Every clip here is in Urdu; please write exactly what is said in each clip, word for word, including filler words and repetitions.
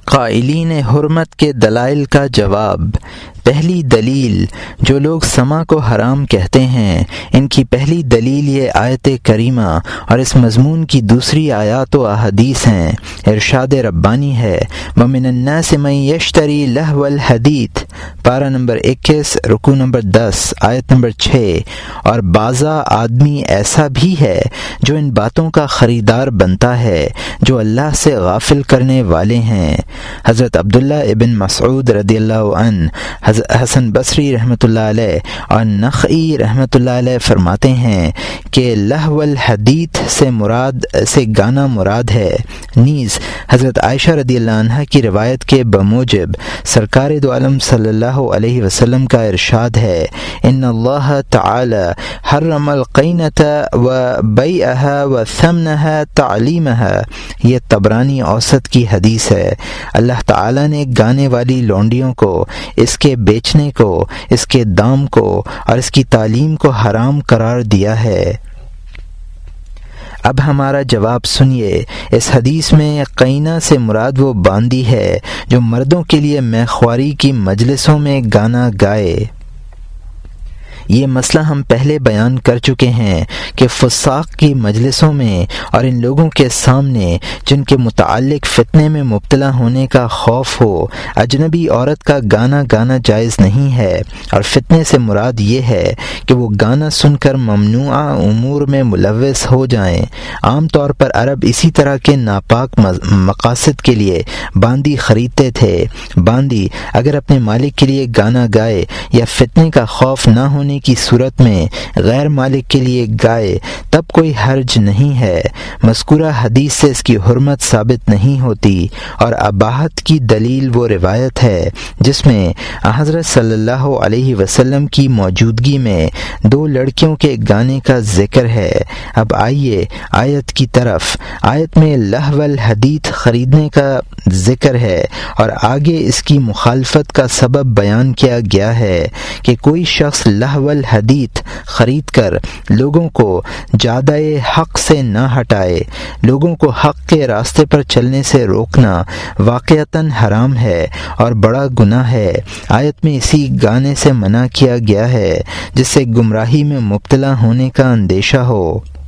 قائلین حرمت کے دلائل کا جواب۔ پہلی دلیل، جو لوگ سما کو حرام کہتے ہیں ان کی پہلی دلیل یہ آیت کریمہ اور اس مضمون کی دوسری آیات و احادیث ہیں۔ ارشاد ربانی ہے وَمِنَ النَّاسِ مَن يَشْتَرِي لَهْوَ الْحَدِيثِ، پارہ نمبر اکیس رکوع نمبر دس آیت نمبر چھ، اور بعضا آدمی ایسا بھی ہے جو ان باتوں کا خریدار بنتا ہے جو اللہ سے غافل کرنے والے ہیں۔ حضرت عبداللہ ابن مسعود رضی اللہ عنہ، حسن بصری رحمۃ اللہ علیہ اور نخعی رحمۃ اللہ علیہ فرماتے ہیں کہ لہو الحدیث سے مراد سے گانا مراد ہے۔ نیز حضرت عائشہ رضی اللہ عنہ کی روایت کے بموجب سرکار دو عالم صلی اللہ علیہ وسلم کا ارشاد ہے ان اللہ تعالی حرم القینۃ و بیعها و ثمنها تعلیمها، یہ طبرانی اوسط کی حدیث ہے۔ اللہ تعالی نے گانے والی لونڈیوں کو، اس کے بیچنے کو، اس کے دام کو اور اس کی تعلیم کو حرام قرار دیا ہے۔ اب ہمارا جواب سنیے۔ اس حدیث میں قینہ سے مراد وہ باندی ہے جو مردوں کے لیے میخواری کی مجلسوں میں گانا گائے۔ یہ مسئلہ ہم پہلے بیان کر چکے ہیں کہ فساق کی مجلسوں میں اور ان لوگوں کے سامنے جن کے متعلق فتنے میں مبتلا ہونے کا خوف ہو، اجنبی عورت کا گانا گانا جائز نہیں ہے، اور فتنے سے مراد یہ ہے کہ وہ گانا سن کر ممنوعہ امور میں ملوث ہو جائیں۔ عام طور پر عرب اسی طرح کے ناپاک مقاصد کے لیے باندی خریدتے تھے۔ باندی اگر اپنے مالک کے لیے گانا گائے یا فتنے کا خوف نہ ہونے کی صورت میں غیر مالک کے لیے گائے تب کوئی حرج نہیں ہے۔ مذکورہ حدیث سے اس کی حرمت ثابت نہیں ہوتی، اور اباحت کی دلیل وہ روایت ہے جس میں حضرت صلی اللہ علیہ وسلم کی موجودگی میں دو لڑکیوں کے گانے کا ذکر ہے۔ اب آئیے آیت کی طرف۔ آیت میں لہو الحدیث خریدنے کا ذکر ہے اور آگے اس کی مخالفت کا سبب بیان کیا گیا ہے کہ کوئی شخص لہو الحدیث خرید کر لوگوں کو جادہ حق سے نہ ہٹائے۔ لوگوں کو حق کے راستے پر چلنے سے روکنا واقعتاً حرام ہے اور بڑا گناہ ہے۔ آیت میں اسی گانے سے منع کیا گیا ہے جس سے گمراہی میں مبتلا ہونے کا اندیشہ ہو۔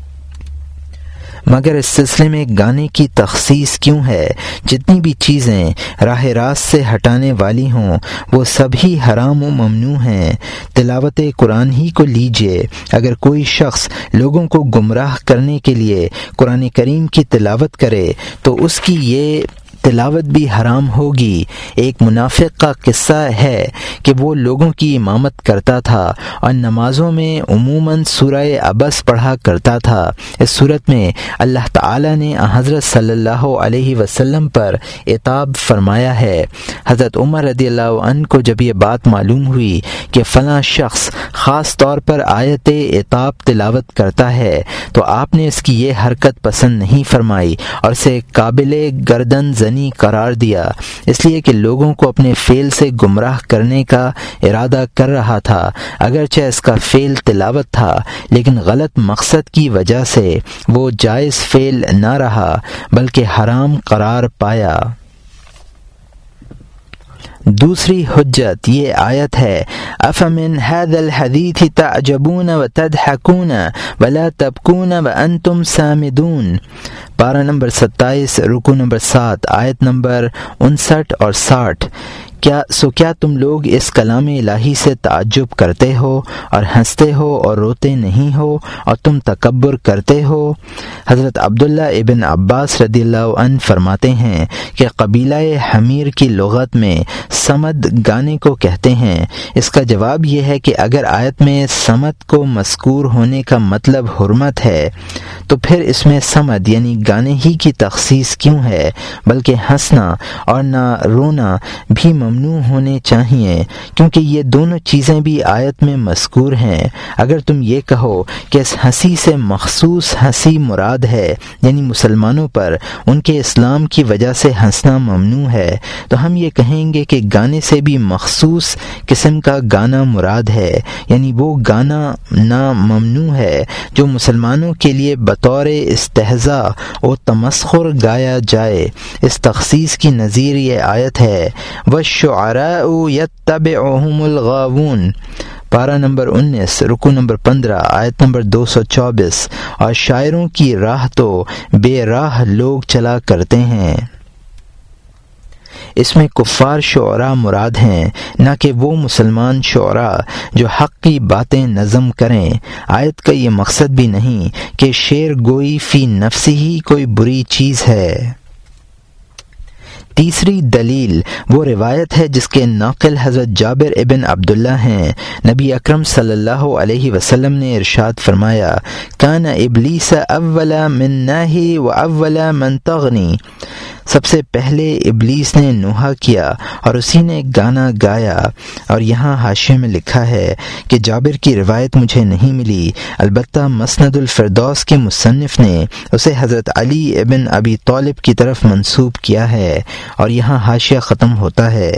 مگر اس سلسلے میں گانے کی تخصیص کیوں ہے؟ جتنی بھی چیزیں راہ راست سے ہٹانے والی ہوں وہ سبھی حرام و ممنوع ہیں۔ تلاوت قرآن ہی کو لیجئے، اگر کوئی شخص لوگوں کو گمراہ کرنے کے لیے قرآن کریم کی تلاوت کرے تو اس کی یہ تلاوت بھی حرام ہوگی۔ ایک منافق کا قصہ ہے کہ وہ لوگوں کی امامت کرتا تھا اور نمازوں میں عموماً سورہ عبس پڑھا کرتا تھا۔ اس صورت میں اللہ تعالی نے حضرت صلی اللہ علیہ وسلم پر عتاب فرمایا ہے۔ حضرت عمر رضی اللہ عنہ کو جب یہ بات معلوم ہوئی کہ فلاں شخص خاص طور پر آیت عتاب تلاوت کرتا ہے تو آپ نے اس کی یہ حرکت پسند نہیں فرمائی اور اسے قابل گردن زنی قرار دیا، اس لیے کہ لوگوں کو اپنے فعل سے گمراہ کرنے کا ارادہ کر رہا تھا۔ اگرچہ اس کا فعل تلاوت تھا لیکن غلط مقصد کی وجہ سے وہ جائز فعل نہ رہا بلکہ حرام قرار پایا۔ دوسری حجت یہ آیت ہے افمن هذا الحديث تعجبون وتضحكون ولا تبكون وانتم سامدون، پارہ نمبر ستائیس رکوع نمبر سات آیت نمبر انسٹھ اور ساٹھ۔ کیا سو کیا تم لوگ اس کلام الہی سے تعجب کرتے ہو اور ہنستے ہو اور روتے نہیں ہو اور تم تکبر کرتے ہو؟ حضرت عبداللہ ابن عباس رضی اللہ عنہ فرماتے ہیں کہ قبیلہ حمیر کی لغت میں سمد گانے کو کہتے ہیں۔ اس کا جواب یہ ہے کہ اگر آیت میں سمد کو مذکور ہونے کا مطلب حرمت ہے تو پھر اس میں سمد یعنی گانے ہی کی تخصیص کیوں ہے؟ بلکہ ہنسنا اور نہ رونا بھی ممنوع ہونے چاہیے، کیونکہ یہ دونوں چیزیں بھی آیت میں مذکور ہیں۔ اگر تم یہ کہو کہ اس ہنسی سے مخصوص ہنسی مراد ہے، یعنی مسلمانوں پر ان کے اسلام کی وجہ سے ہنسنا ممنوع ہے، تو ہم یہ کہیں گے کہ گانے سے بھی مخصوص قسم کا گانا مراد ہے، یعنی وہ گانا نہ ممنوع ہے جو مسلمانوں کے لیے بطور استہزاء و تمسخر گایا جائے۔ اس تخصیص کی نظیر یہ آیت ہے وَالشُّعَرَاءُ يَتَّبِعُهُمُ الْغَاوُونَ، پارہ نمبر انیس، رکو نمبر پندرہ، آیت نمبر دو سو چوبیس، اور شاعروں کی راہ تو بے راہ لوگ چلا کرتے ہیں۔ اس میں کفار شعراء مراد ہیں، نہ کہ وہ مسلمان شعراء جو حق کی باتیں نظم کریں۔ آیت کا یہ مقصد بھی نہیں کہ شعر گوئی فی نفسی ہی کوئی بری چیز ہے۔ تیسری دلیل وہ روایت ہے جس کے ناقل حضرت جابر ابن عبداللہ ہیں۔ نبی اکرم صلی اللہ علیہ وسلم نے ارشاد فرمایا کان ابلیس اول من ناہی و اول من تغنی، سب سے پہلے ابلیس نے نوحہ کیا اور اسی نے گانا گایا۔ اور یہاں حاشیے میں لکھا ہے کہ جابر کی روایت مجھے نہیں ملی، البتہ مسند الفردوس کے مصنف نے اسے حضرت علی ابن ابی طالب کی طرف منسوب کیا ہے، اور یہاں حاشیہ ختم ہوتا ہے۔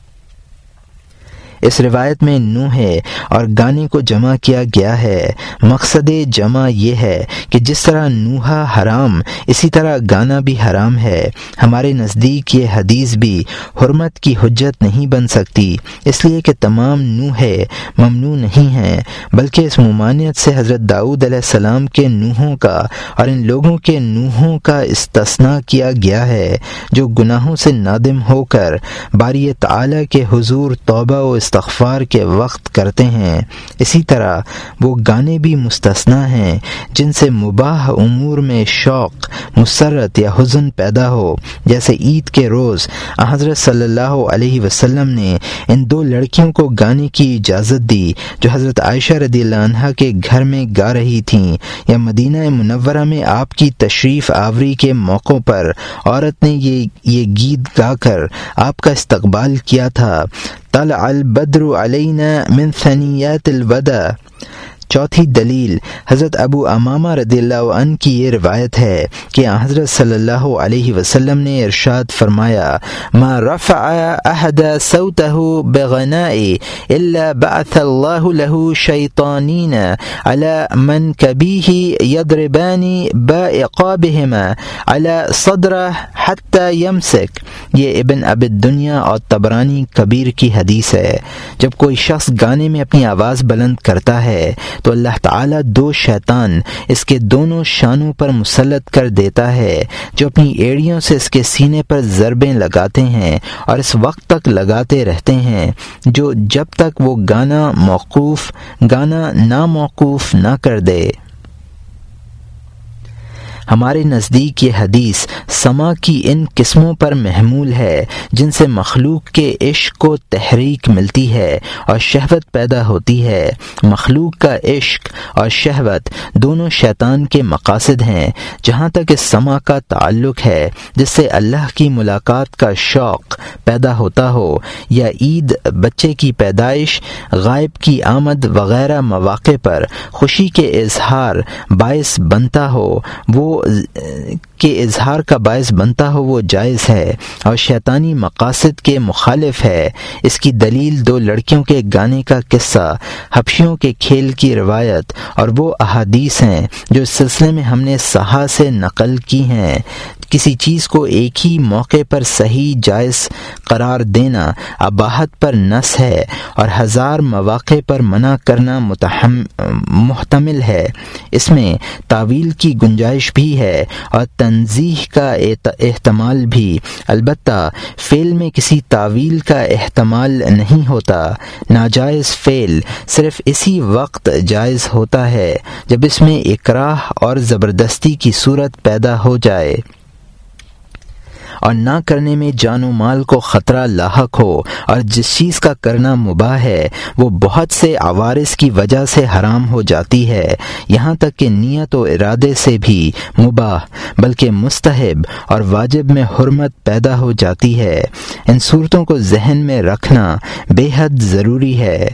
اس روایت میں نوحے اور گانے کو جمع کیا گیا ہے۔ مقصد جمع یہ ہے کہ جس طرح نوحہ حرام اسی طرح گانا بھی حرام ہے۔ ہمارے نزدیک یہ حدیث بھی حرمت کی حجت نہیں بن سکتی، اس لیے کہ تمام نوحے ممنوع نہیں ہیں، بلکہ اس ممانعت سے حضرت داؤد علیہ السلام کے نوحوں کا اور ان لوگوں کے نوحوں کا استثناء کیا گیا ہے جو گناہوں سے نادم ہو کر باری تعالی کے حضور توبہ و استغفار کے وقت کرتے ہیں۔ اسی طرح وہ گانے بھی مستثنیٰ ہیں جن سے مباح امور میں شوق، مسرت یا حزن پیدا ہو، جیسے عید کے روز حضرت صلی اللہ علیہ وسلم نے ان دو لڑکیوں کو گانے کی اجازت دی جو حضرت عائشہ رضی اللہ عنہا کے گھر میں گا رہی تھیں، یا مدینہ منورہ میں آپ کی تشریف آوری کے موقع پر عورت نے یہ یہ گیت گا کر آپ کا استقبال کیا تھا طلع البدر علینا من ثنیات الوداع۔ چوتھی دلیل حضرت ابو امامہ رضی اللہ عنہ کی یہ روایت ہے کہ حضرت صلی اللہ علیہ وسلم نے ارشاد فرمایا ما رفع احد صوته بغناء الا بعث اللہ له شیطانین على منکبیہ یضربان بعقابہما على صدرہ حتی یمسک۔ یہ ابن ابی الدنیا اور طبرانی کبیر کی حدیث ہے۔ جب کوئی شخص گانے میں اپنی آواز بلند کرتا ہے تو اللہ تعالیٰ دو شیطان اس کے دونوں شانوں پر مسلط کر دیتا ہے جو اپنی ایڑیوں سے اس کے سینے پر ضربیں لگاتے ہیں اور اس وقت تک لگاتے رہتے ہیں جو جب تک وہ گانا موقوف گانا ناموقوف نہ کر دے۔ ہمارے نزدیک یہ حدیث سما کی ان قسموں پر محمول ہے جن سے مخلوق کے عشق کو تحریک ملتی ہے اور شہوت پیدا ہوتی ہے۔ مخلوق کا عشق اور شہوت دونوں شیطان کے مقاصد ہیں۔ جہاں تک اس سما کا تعلق ہے جس سے اللہ کی ملاقات کا شوق پیدا ہوتا ہو، یا عید، بچے کی پیدائش، غائب کی آمد وغیرہ مواقع پر خوشی کے اظہار باعث بنتا ہو، وہ کے اظہار کا باعث بنتا ہو وہ جائز ہے اور شیطانی مقاصد کے مخالف ہے۔ اس کی دلیل دو لڑکیوں کے گانے کا قصہ، حبشیوں کے کھیل کی روایت اور وہ احادیث ہیں جو اس سلسلے میں ہم نے صحاح سے نقل کی ہیں۔ کسی چیز کو ایک ہی موقع پر صحیح جائز قرار دینا اباحت پر نص ہے اور ہزار مواقع پر منع کرنا محتمل ہے۔ اس میں تعویل کی گنجائش بھی ہے اور تنزیہ کا احتمال بھی، البتہ فعل میں کسی تعویل کا احتمال نہیں ہوتا۔ ناجائز فعل صرف اسی وقت جائز ہوتا ہے جب اس میں اکراہ اور زبردستی کی صورت پیدا ہو جائے، اور نہ کرنے میں جان و مال کو خطرہ لاحق ہو، اور جس چیز کا کرنا مباح ہے وہ بہت سے عوارض کی وجہ سے حرام ہو جاتی ہے، یہاں تک کہ نیت و ارادے سے بھی مباح بلکہ مستحب اور واجب میں حرمت پیدا ہو جاتی ہے۔ ان صورتوں کو ذہن میں رکھنا بے حد ضروری ہے۔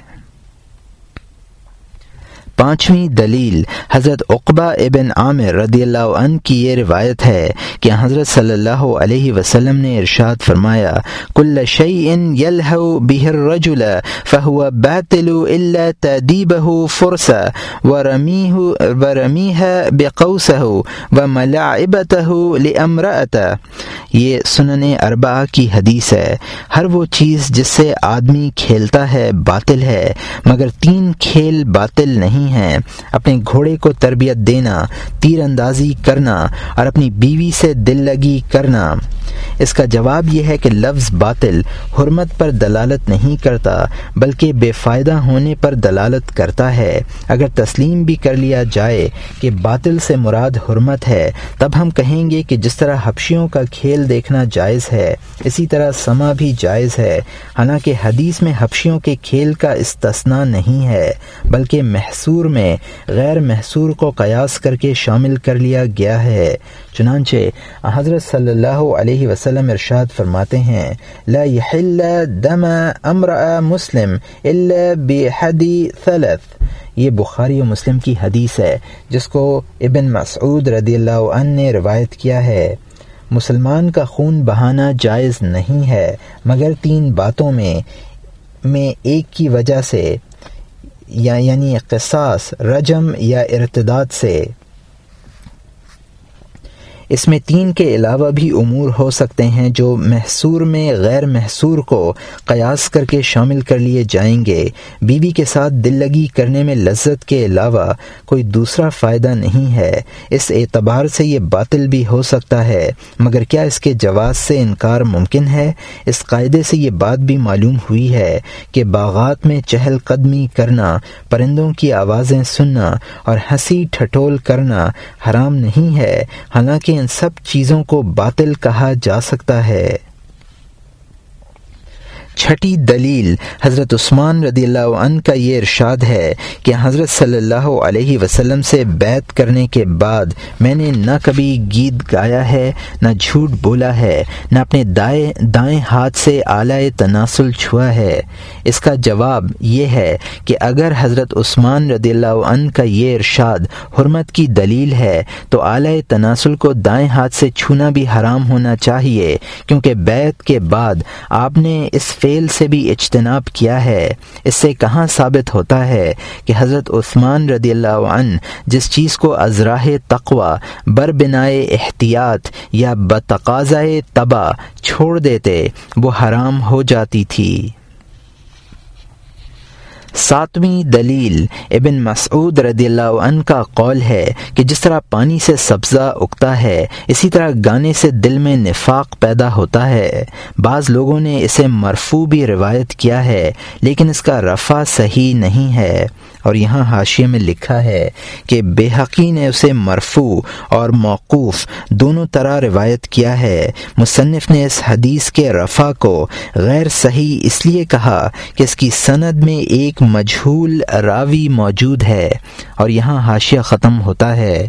پانچویں دلیل حضرت عقبہ ابن عامر رضی اللہ عنہ کی یہ روایت ہے کہ حضرت صلی اللہ علیہ وسلم نے ارشاد فرمایا، کل شیء یلہو بہ الرجل فہو باطل الا تادیبہ فرسہ ورمیہ ورمیہ بقوسہ وملاعبتہ لامرأتہ۔ یہ سنن اربعہ کی حدیث ہے۔ ہر وہ چیز جس سے آدمی کھیلتا ہے باطل ہے، مگر تین کھیل باطل نہیں ہیں، اپنے گھوڑے کو تربیت دینا، تیر اندازی کرنا اور اپنی بیوی سے دل لگی کرنا۔ اس کا جواب یہ ہے کہ لفظ باطل حرمت پر دلالت نہیں کرتا بلکہ بے فائدہ ہونے پر دلالت کرتا ہے۔ اگر تسلیم بھی کر لیا جائے کہ باطل سے مراد حرمت ہے، تب ہم کہیں گے کہ جس طرح حبشیوں کا کھیل دیکھنا جائز ہے، اسی طرح سما بھی جائز ہے، حالانکہ حدیث میں حبشیوں کے کھیل کا استثناء نہیں ہے بلکہ محصور میں غیر محصور کو قیاس کر کے شامل کر لیا گیا ہے۔ چنانچہ حضرت صلی اللہ علیہ وسلم ارشاد فرماتے ہیں، لا یحل دم امرأ مسلم الا بحد ثلاث۔ یہ بخاری و مسلم کی حدیث ہے جس کو ابن مسعود رضی اللہ عنہ نے روایت کیا ہے۔ مسلمان کا خون بہانا جائز نہیں ہے مگر تین باتوں میں میں ایک کی وجہ سے، یا یعنی قصاص، رجم یا ارتداد سے۔ اس میں تین کے علاوہ بھی امور ہو سکتے ہیں جو محصور میں غیر محصور کو قیاس کر کے شامل کر لیے جائیں گے۔ بیوی کے ساتھ دل لگی کرنے میں لذت کے علاوہ کوئی دوسرا فائدہ نہیں ہے، اس اعتبار سے یہ باطل بھی ہو سکتا ہے، مگر کیا اس کے جواز سے انکار ممکن ہے؟ اس قاعدے سے یہ بات بھی معلوم ہوئی ہے کہ باغات میں چہل قدمی کرنا، پرندوں کی آوازیں سننا اور ہنسی ٹھٹول کرنا حرام نہیں ہے، حالانکہ ان سب چیزوں کو باطل کہا جا سکتا ہے۔ چھٹی دلیل حضرت عثمان رضی اللہ عنہ کا یہ ارشاد ہے کہ حضرت صلی اللہ علیہ وسلم سے بیعت کرنے کے بعد میں نے نہ کبھی گیت گایا ہے، نہ جھوٹ بولا ہے، نہ اپنے دائیں دائیں ہاتھ سے آلہ تناسل چھوا ہے۔ اس کا جواب یہ ہے کہ اگر حضرت عثمان رضی اللہ عنہ کا یہ ارشاد حرمت کی دلیل ہے تو آلہ تناسل کو دائیں ہاتھ سے چھونا بھی حرام ہونا چاہیے، کیونکہ بیعت کے بعد آپ نے اس فعل سے بھی اجتناب کیا ہے۔ اس سے کہاں ثابت ہوتا ہے کہ حضرت عثمان رضی اللہ عنہ جس چیز کو از راہ تقوی بر بنائے احتیاط یا بتقاضائے طبع چھوڑ دیتے وہ حرام ہو جاتی تھی۔ ساتویں دلیل ابن مسعود رضی اللہ عنہ کا قول ہے کہ جس طرح پانی سے سبزہ اگتا ہے اسی طرح گانے سے دل میں نفاق پیدا ہوتا ہے۔ بعض لوگوں نے اسے مرفوع بھی روایت کیا ہے لیکن اس کا رفع صحیح نہیں ہے، اور یہاں حاشیے میں لکھا ہے کہ بیہقی نے اسے مرفوع اور موقوف دونوں طرح روایت کیا ہے۔ مصنف نے اس حدیث کے رفع کو غیر صحیح اس لیے کہا کہ اس کی سند میں ایک مجہول راوی موجود ہے، اور یہاں حاشیہ ختم ہوتا ہے۔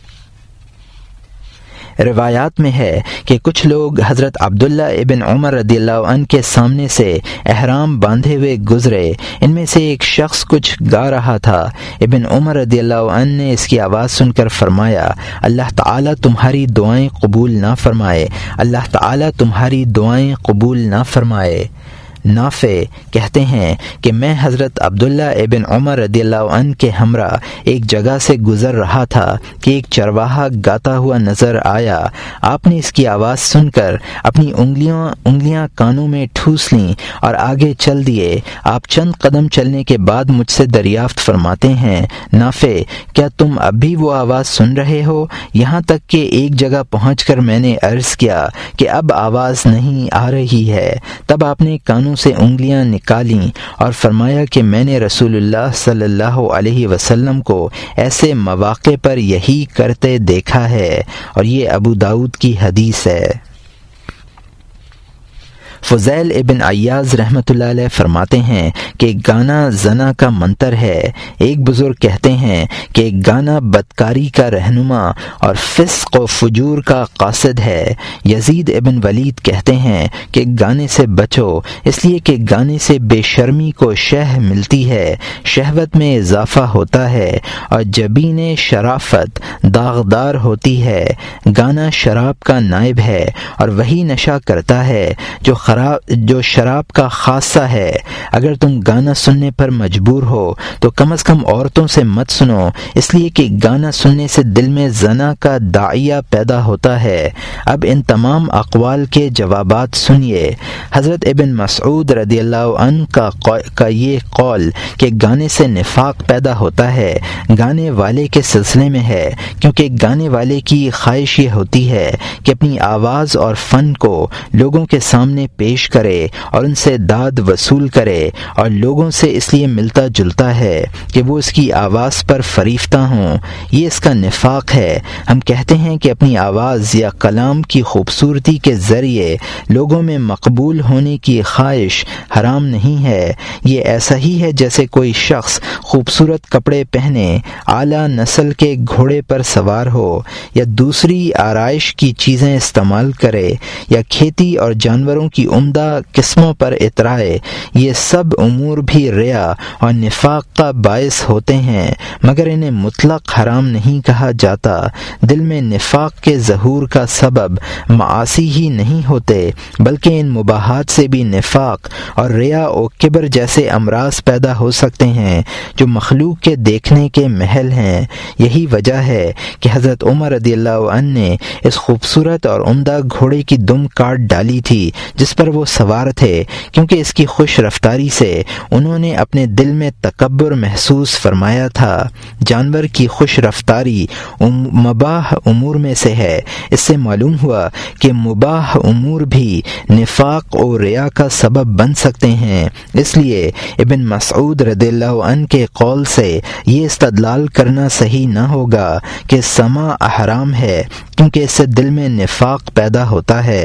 روایات میں ہے کہ کچھ لوگ حضرت عبداللہ ابن عمر رضی اللہ عنہ کے سامنے سے احرام باندھے ہوئے گزرے، ان میں سے ایک شخص کچھ گا رہا تھا۔ ابن عمر رضی اللہ عنہ نے اس کی آواز سن کر فرمایا، اللہ تعالیٰ تمہاری دعائیں قبول نہ فرمائے، اللہ تعالیٰ تمہاری دعائیں قبول نہ فرمائے۔ نافع کہتے ہیں کہ میں حضرت عبداللہ ابن عمر رضی اللہ عنہ کے ہمراہ ایک جگہ سے گزر رہا تھا کہ ایک چرواہا گاتا ہوا نظر آیا۔ آپ نے اس کی آواز سن کر اپنی انگلیاں انگلیاں کانوں میں ٹھوس لیں اور آگے چل دیے۔ آپ چند قدم چلنے کے بعد مجھ سے دریافت فرماتے ہیں، نافع کیا تم اب بھی وہ آواز سن رہے ہو؟ یہاں تک کہ ایک جگہ پہنچ کر میں نے عرض کیا کہ اب آواز نہیں آ رہی ہے۔ تب آپ نے کانوں سے انگلیاں نکالیں اور فرمایا کہ میں نے رسول اللہ صلی اللہ علیہ وسلم کو ایسے مواقع پر یہی کرتے دیکھا ہے، اور یہ ابو داؤد کی حدیث ہے۔ فضیل ابن عیاض رحمۃ اللہ علیہ فرماتے ہیں کہ گانا زنا کا منتر ہے۔ ایک بزرگ کہتے ہیں کہ گانا بدکاری کا رہنما اور فسق و فجور کا قاصد ہے۔ یزید ابن ولید کہتے ہیں کہ گانے سے بچو، اس لیے کہ گانے سے بے شرمی کو شہ ملتی ہے، شہوت میں اضافہ ہوتا ہے اور جبین شرافت داغدار ہوتی ہے۔ گانا شراب کا نائب ہے اور وہی نشہ کرتا ہے جو خراب جو شراب کا خاصہ ہے۔ اگر تم گانا سننے پر مجبور ہو تو کم از کم عورتوں سے مت سنو، اس لیے کہ گانا سننے سے دل میں زنا کا داعیہ پیدا ہوتا ہے۔ اب ان تمام اقوال کے جوابات سنیے۔ حضرت ابن مسعود رضی اللہ عنہ کا کا یہ قول کہ گانے سے نفاق پیدا ہوتا ہے گانے والے کے سلسلے میں ہے، کیونکہ گانے والے کی خواہش یہ ہوتی ہے کہ اپنی آواز اور فن کو لوگوں کے سامنے پیش کرے اور ان سے داد وصول کرے، اور لوگوں سے اس لیے ملتا جلتا ہے کہ وہ اس کی آواز پر فریفتہ ہوں۔ یہ اس کا نفاق ہے۔ ہم کہتے ہیں کہ اپنی آواز یا کلام کی خوبصورتی کے ذریعے لوگوں میں مقبول ہونے کی خواہش حرام نہیں ہے۔ یہ ایسا ہی ہے جیسے کوئی شخص خوبصورت کپڑے پہنے، اعلیٰ نسل کے گھوڑے پر سوار ہو، یا دوسری آرائش کی چیزیں استعمال کرے، یا کھیتی اور جانوروں کی عمدہ قسموں پر اترائے۔ یہ سب امور بھی ریا اور نفاق کا باعث ہوتے ہیں، مگر انہیں مطلق حرام نہیں کہا جاتا۔ دل میں نفاق کے ظہور کا سبب معاصی ہی نہیں ہوتے، بلکہ ان مباحات سے بھی نفاق اور ریا و کبر جیسے امراض پیدا ہو سکتے ہیں جو مخلوق کے دیکھنے کے محل ہیں۔ یہی وجہ ہے کہ حضرت عمر رضی اللہ عنہ نے اس خوبصورت اور عمدہ گھوڑے کی دم کاٹ ڈالی تھی جس پر وہ سوار تھے، کیونکہ اس کی خوش رفتاری سے انہوں نے اپنے دل میں تکبر محسوس فرمایا تھا۔ جانور کی خوش رفتاری مباح امور میں سے ہے۔ اس سے معلوم ہوا کہ مباح امور بھی نفاق اور ریا کا سبب بن سکتے ہیں۔ اس لیے ابن مسعود رضی اللہ عنہ کے قول سے یہ استدلال کرنا صحیح نہ ہوگا کہ سماع حرام ہے، کیونکہ اس سے دل میں نفاق پیدا ہوتا ہے۔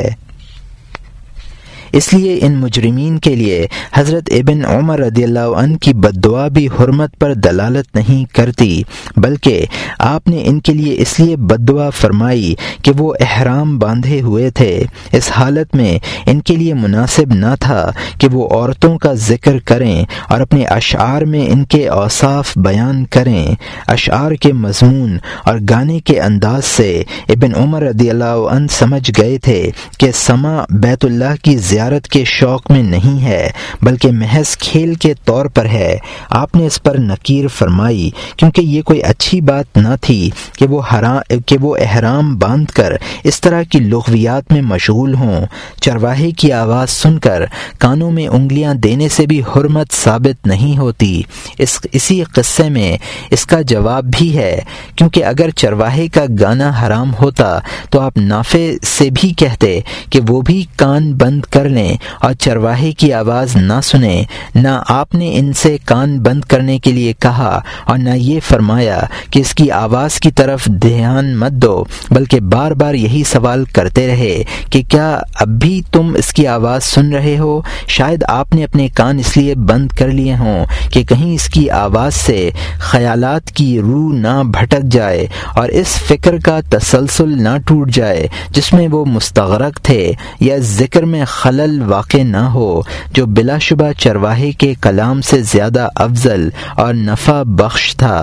اس لیے ان مجرمین کے لیے حضرت ابن عمر رضی اللہ عنہ کی بد دعا بھی حرمت پر دلالت نہیں کرتی، بلکہ آپ نے ان کے لیے اس لیے بد دعا فرمائی کہ وہ احرام باندھے ہوئے تھے۔ اس حالت میں ان کے لیے مناسب نہ تھا کہ وہ عورتوں کا ذکر کریں اور اپنے اشعار میں ان کے اوصاف بیان کریں۔ اشعار کے مضمون اور گانے کے انداز سے ابن عمر رضی اللہ عنہ سمجھ گئے تھے کہ سماع بیت اللہ کی زیارت کے شوق میں نہیں ہے، بلکہ محض کھیل کے طور پر ہے۔ آپ نے اس پر نکیر فرمائی، کیونکہ یہ کوئی اچھی بات نہ تھی کہ وہ حرام کہ وہ احرام باندھ کر اس طرح کی لغویات میں مشغول ہوں۔ چرواہے کی آواز سن کر کانوں میں انگلیاں دینے سے بھی حرمت ثابت نہیں ہوتی۔ اس اسی قصے میں اس کا جواب بھی ہے، کیونکہ اگر چرواہے کا گانا حرام ہوتا تو آپ نافع سے بھی کہتے کہ وہ بھی کان بند کر لیں اور چرواہے کی آواز نہ سنیں۔ نہ آپ نے ان سے کان بند کرنے کے لیے کہا اور نہ یہ فرمایا کہ اس کی آواز کی طرف دھیان مت دو، بلکہ بار بار یہی سوال کرتے رہے کہ کیا اب بھی تم اس کی آواز سن رہے ہو؟ شاید آپ نے اپنے کان اس لیے بند کر لیے ہوں کہ کہیں اس کی آواز سے خیالات کی روح نہ بھٹک جائے اور اس فکر کا تسلسل نہ ٹوٹ جائے جس میں وہ مستغرق تھے، یا ذکر میں خلل واقع نہ ہو جو بلا شبہ چرواہے کے کلام سے زیادہ افضل اور نفع بخش تھا۔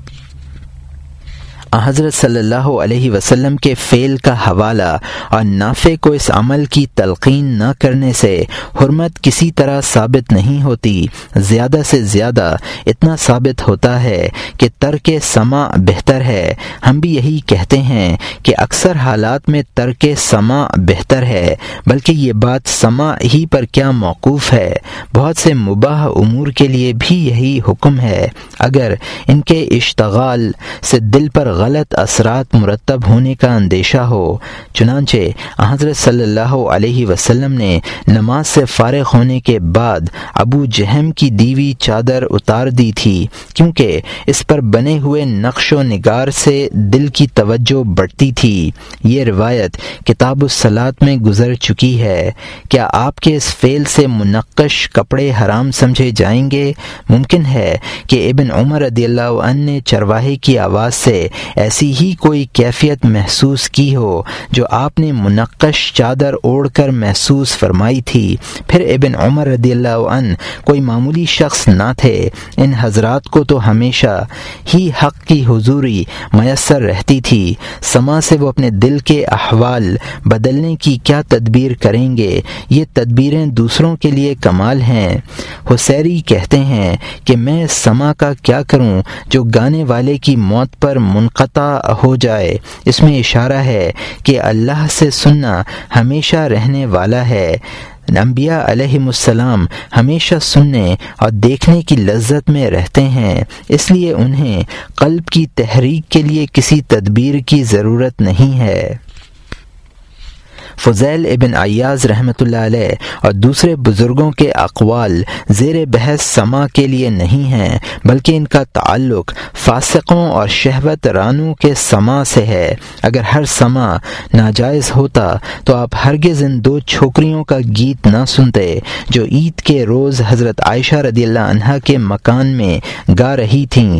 حضرت صلی اللہ علیہ وسلم کے فعل کا حوالہ اور نافع کو اس عمل کی تلقین نہ کرنے سے حرمت کسی طرح ثابت نہیں ہوتی۔ زیادہ سے زیادہ اتنا ثابت ہوتا ہے کہ ترک سماع بہتر ہے۔ ہم بھی یہی کہتے ہیں کہ اکثر حالات میں ترک سماع بہتر ہے، بلکہ یہ بات سماع ہی پر کیا موقوف ہے۔ بہت سے مباح امور کے لیے بھی یہی حکم ہے۔ اگر ان کے اشتغال سے دل پر غلط اثرات مرتب ہونے کا اندیشہ ہو۔ چنانچہ حضرت صلی اللہ علیہ وسلم نے نماز سے فارغ ہونے کے بعد ابو جہم کی دیوی چادر اتار دی تھی، کیونکہ اس پر بنے ہوئے نقش و نگار سے دل کی توجہ بڑھتی تھی۔ یہ روایت کتاب الصلاۃ میں گزر چکی ہے۔ کیا آپ کے اس فعل سے منقش کپڑے حرام سمجھے جائیں گے؟ ممکن ہے کہ ابن عمر رضی اللہ عنہ نے چرواہے کی آواز سے ایسی ہی کوئی کیفیت محسوس کی ہو جو آپ نے منقش چادر اوڑھ کر محسوس فرمائی تھی۔ پھر ابن عمر رضی اللہ عنہ کوئی معمولی شخص نہ تھے، ان حضرات کو تو ہمیشہ ہی حق کی حضوری میسر رہتی تھی، سما سے وہ اپنے دل کے احوال بدلنے کی کیا تدبیر کریں گے؟ یہ تدبیریں دوسروں کے لیے کمال ہیں۔ حسیری کہتے ہیں کہ میں سما کا کیا کروں جو گانے والے کی موت پر منقطع ہو جائے۔ اس میں اشارہ ہے کہ اللہ سے سننا ہمیشہ رہنے والا ہے۔ انبیاء علیہم السلام ہمیشہ سننے اور دیکھنے کی لذت میں رہتے ہیں، اس لیے انہیں قلب کی تحریک کے لیے کسی تدبیر کی ضرورت نہیں ہے۔ فضیل ابن عیاض رحمۃ اللہ علیہ اور دوسرے بزرگوں کے اقوال زیر بحث سما کے لیے نہیں ہیں، بلکہ ان کا تعلق فاسقوں اور شہوت رانوں کے سما سے ہے۔ اگر ہر سما ناجائز ہوتا تو آپ ہرگز ان دو چھوکریوں کا گیت نہ سنتے جو عید کے روز حضرت عائشہ رضی اللہ عنہا کے مکان میں گا رہی تھیں۔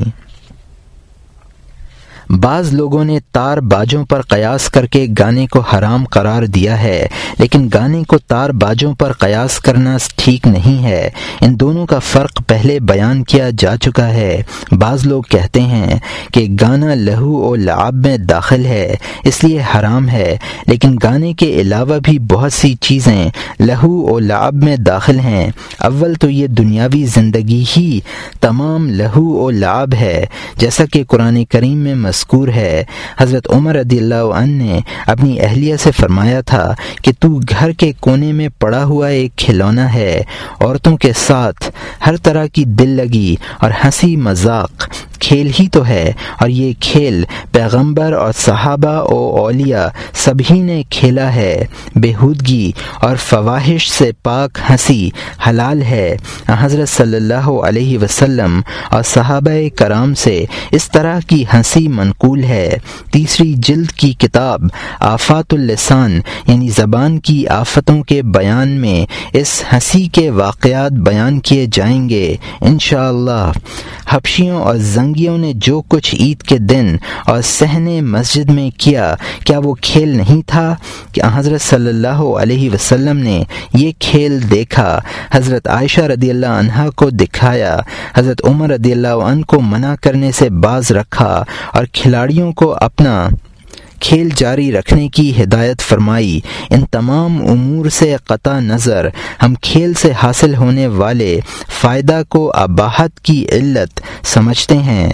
بعض لوگوں نے تار باجوں پر قیاس کر کے گانے کو حرام قرار دیا ہے، لیکن گانے کو تار باجوں پر قیاس کرنا ٹھیک نہیں ہے۔ ان دونوں کا فرق پہلے بیان کیا جا چکا ہے۔ بعض لوگ کہتے ہیں کہ گانا لہو و لعب میں داخل ہے، اس لیے حرام ہے، لیکن گانے کے علاوہ بھی بہت سی چیزیں لہو و لعب میں داخل ہیں۔ اول تو یہ دنیاوی زندگی ہی تمام لہو و لعب ہے، جیسا کہ قرآن کریم میں مذکور ہے۔ حضرت عمر رضی اللہ عنہ نے اپنی اہلیہ سے فرمایا تھا کہ تو گھر کے کونے میں پڑا ہوا ایک کھلونا ہے، عورتوں کے ساتھ ہر طرح کی دل لگی اور ہنسی مذاق کھیل ہی تو ہے، اور یہ کھیل پیغمبر اور صحابہ و اولیاء سبھی نے کھیلا ہے۔ بےہودگی اور فواحش سے پاک ہنسی حلال ہے۔ حضرت صلی اللہ علیہ وسلم اور صحابہ کرام سے اس طرح کی ہنسی منقول ہے۔ تیسری جلد کی کتاب آفات اللسان یعنی زبان کی آفتوں کے بیان میں اس ہنسی کے واقعات بیان کیے جائیں گے انشاءاللہ۔ حبشیوں اور زنگیوں نے جو کچھ عید کے دن اور صحن مسجد میں کیا، کیا وہ کھیل نہیں تھا؟ کہ حضرت صلی اللہ علیہ وسلم نے یہ کھیل دیکھا، حضرت عائشہ رضی اللہ عنہا کو دکھایا، حضرت عمر رضی اللہ عنہ کو منع کرنے سے باز رکھا اور کھلاڑیوں کو اپنا کھیل جاری رکھنے کی ہدایت فرمائی۔ ان تمام امور سے قطع نظر ہم کھیل سے حاصل ہونے والے فائدہ کو اباحت کی علت سمجھتے ہیں۔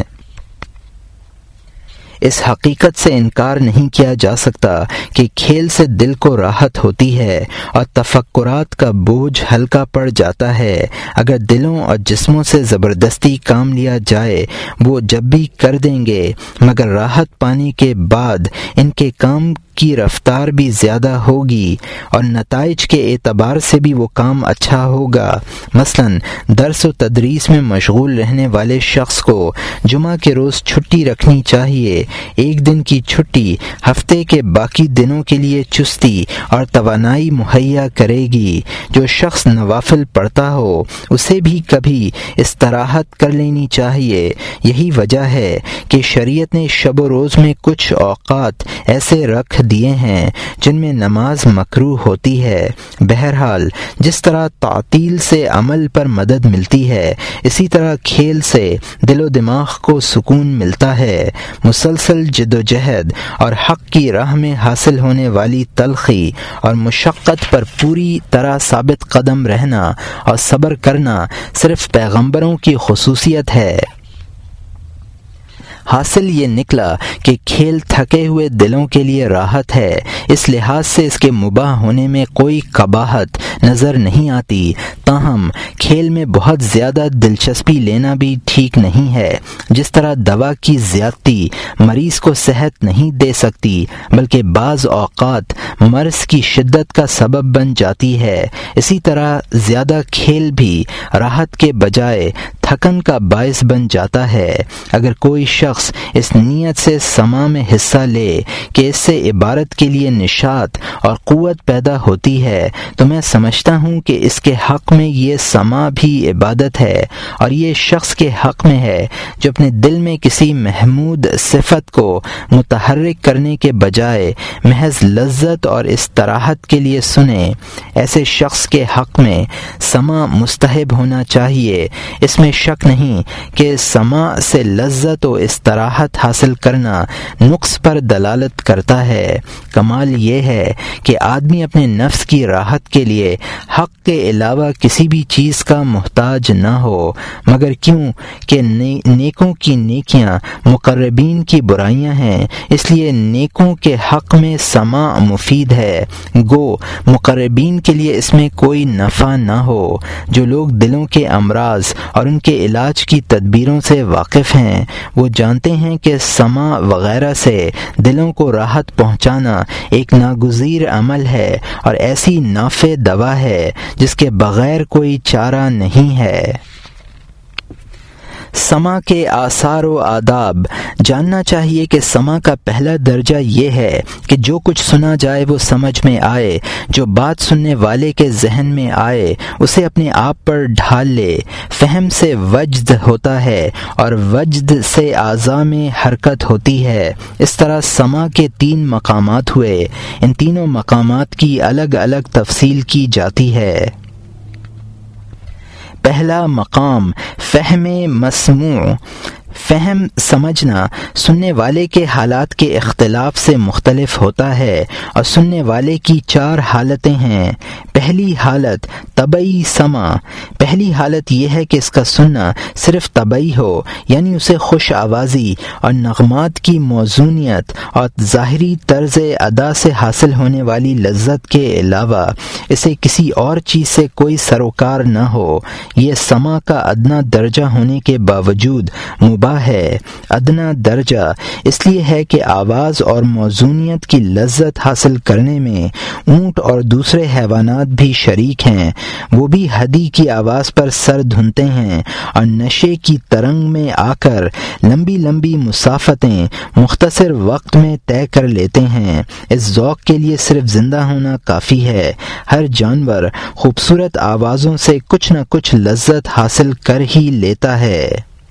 اس حقیقت سے انکار نہیں کیا جا سکتا کہ کھیل سے دل کو راحت ہوتی ہے اور تفکرات کا بوجھ ہلکا پڑ جاتا ہے۔ اگر دلوں اور جسموں سے زبردستی کام لیا جائے وہ جب بھی کر دیں گے، مگر راحت پانے کے بعد ان کے کام کی رفتار بھی زیادہ ہوگی اور نتائج کے اعتبار سے بھی وہ کام اچھا ہوگا۔ مثلا درس و تدریس میں مشغول رہنے والے شخص کو جمعہ کے روز چھٹی رکھنی چاہیے۔ ایک دن کی چھٹی ہفتے کے باقی دنوں کے لیے چستی اور توانائی مہیا کرے گی۔ جو شخص نوافل پڑھتا ہو اسے بھی کبھی استراحت کر لینی چاہیے۔ یہی وجہ ہے کہ شریعت نے شب و روز میں کچھ اوقات ایسے رکھ دیے ہیں جن میں نماز مکروہ ہوتی ہے۔ بہرحال جس طرح تعطیل سے عمل پر مدد ملتی ہے، اسی طرح کھیل سے دل و دماغ کو سکون ملتا ہے۔ مسلسل جد و جہد اور حق کی راہ میں حاصل ہونے والی تلخی اور مشقت پر پوری طرح ثابت قدم رہنا اور صبر کرنا صرف پیغمبروں کی خصوصیت ہے۔ حاصل یہ نکلا کہ کھیل تھکے ہوئے دلوں کے لیے راحت ہے، اس لحاظ سے اس کے مباح ہونے میں کوئی قباحت نظر نہیں آتی، تاہم کھیل میں بہت زیادہ دلچسپی لینا بھی ٹھیک نہیں ہے۔ جس طرح دوا کی زیادتی مریض کو صحت نہیں دے سکتی بلکہ بعض اوقات مرض کی شدت کا سبب بن جاتی ہے، اسی طرح زیادہ کھیل بھی راحت کے بجائے تھکن کا باعث بن جاتا ہے۔ اگر کوئی شخص اس نیت سے سما میں حصہ لے کہ اس سے عبادت کے لیے نشاط اور قوت پیدا ہوتی ہے، تو میں سمجھتا ہوں کہ اس کے حق میں یہ سما بھی عبادت ہے، اور یہ شخص کے حق میں ہے جو اپنے دل میں کسی محمود صفت کو متحرک کرنے کے بجائے محض لذت اور استراحت کے لیے سنے۔ ایسے شخص کے حق میں سما مستحب ہونا چاہیے۔ اس میں شک نہیں کہ سما سے لذت و استراحت حاصل کرنا نقص پر دلالت کرتا ہے۔ کمال یہ ہے کہ آدمی اپنے نفس کی راحت کے لیے حق کے علاوہ کسی بھی چیز کا محتاج نہ ہو، مگر کیوں کہ نیکوں کی نیکیاں مقربین کی برائیاں ہیں، اس لیے نیکوں کے حق میں سما مفید ہے، گو مقربین کے لیے اس میں کوئی نفع نہ ہو۔ جو لوگ دلوں کے امراض اور ان کے علاج کی تدبیروں سے واقف ہیں وہ جانتے ہیں کہ سما وغیرہ سے دلوں کو راحت پہنچانا ایک ناگزیر عمل ہے اور ایسی نافع دوا ہے جس کے بغیر کوئی چارہ نہیں ہے۔ سما کے آثار و آداب۔ جاننا چاہیے کہ سما کا پہلا درجہ یہ ہے کہ جو کچھ سنا جائے وہ سمجھ میں آئے، جو بات سننے والے کے ذہن میں آئے اسے اپنے آپ پر ڈھال لے۔ فہم سے وجد ہوتا ہے اور وجد سے اعضاء میں حرکت ہوتی ہے۔ اس طرح سما کے تین مقامات ہوئے، ان تینوں مقامات کی الگ الگ تفصیل کی جاتی ہے۔ پہلا مقام فہم مسموع۔ فہم سمجھنا سننے والے کے حالات کے اختلاف سے مختلف ہوتا ہے، اور سننے والے کی چار حالتیں ہیں۔ پہلی حالت طبعی سمع۔ پہلی حالت یہ ہے کہ اس کا سننا صرف طبعی ہو، یعنی اسے خوش آوازی اور نغمات کی موزونیت اور ظاہری طرز ادا سے حاصل ہونے والی لذت کے علاوہ اسے کسی اور چیز سے کوئی سروکار نہ ہو۔ یہ سمع کا ادنا درجہ ہونے کے باوجود مباح ہے۔ ادنا درجہ اس لیے ہے کہ آواز اور موزونیت کی لذت حاصل کرنے میں اونٹ اور دوسرے حیوانات بھی شریک ہیں، وہ بھی ہدی کی آواز پر سر دھنتے ہیں اور نشے کی ترنگ میں آ کر لمبی لمبی مسافتیں مختصر وقت میں طے کر لیتے ہیں۔ اس ذوق کے لیے صرف زندہ ہونا کافی ہے۔ ہر جانور خوبصورت آوازوں سے کچھ نہ کچھ لذت حاصل کر ہی لیتا ہے۔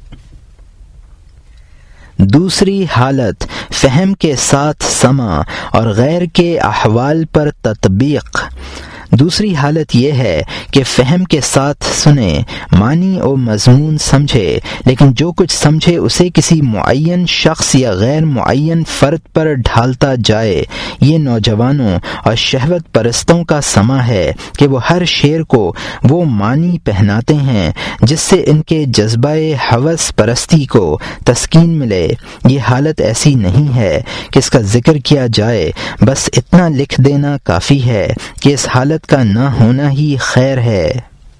دوسری حالت فہم کے ساتھ سمع اور غیر کے احوال پر تطبیق۔ دوسری حالت یہ ہے کہ فہم کے ساتھ سنے، معنی و مضمون سمجھے، لیکن جو کچھ سمجھے اسے کسی معین شخص یا غیر معین فرد پر ڈھالتا جائے۔ یہ نوجوانوں اور شہوت پرستوں کا سمع ہے کہ وہ ہر شعر کو وہ معنی پہناتے ہیں جس سے ان کے جذبہ ہوس پرستی کو تسکین ملے۔ یہ حالت ایسی نہیں ہے کہ اس کا ذکر کیا جائے، بس اتنا لکھ دینا کافی ہے کہ اس حالت کا نہ ہونا ہی خیر ہے۔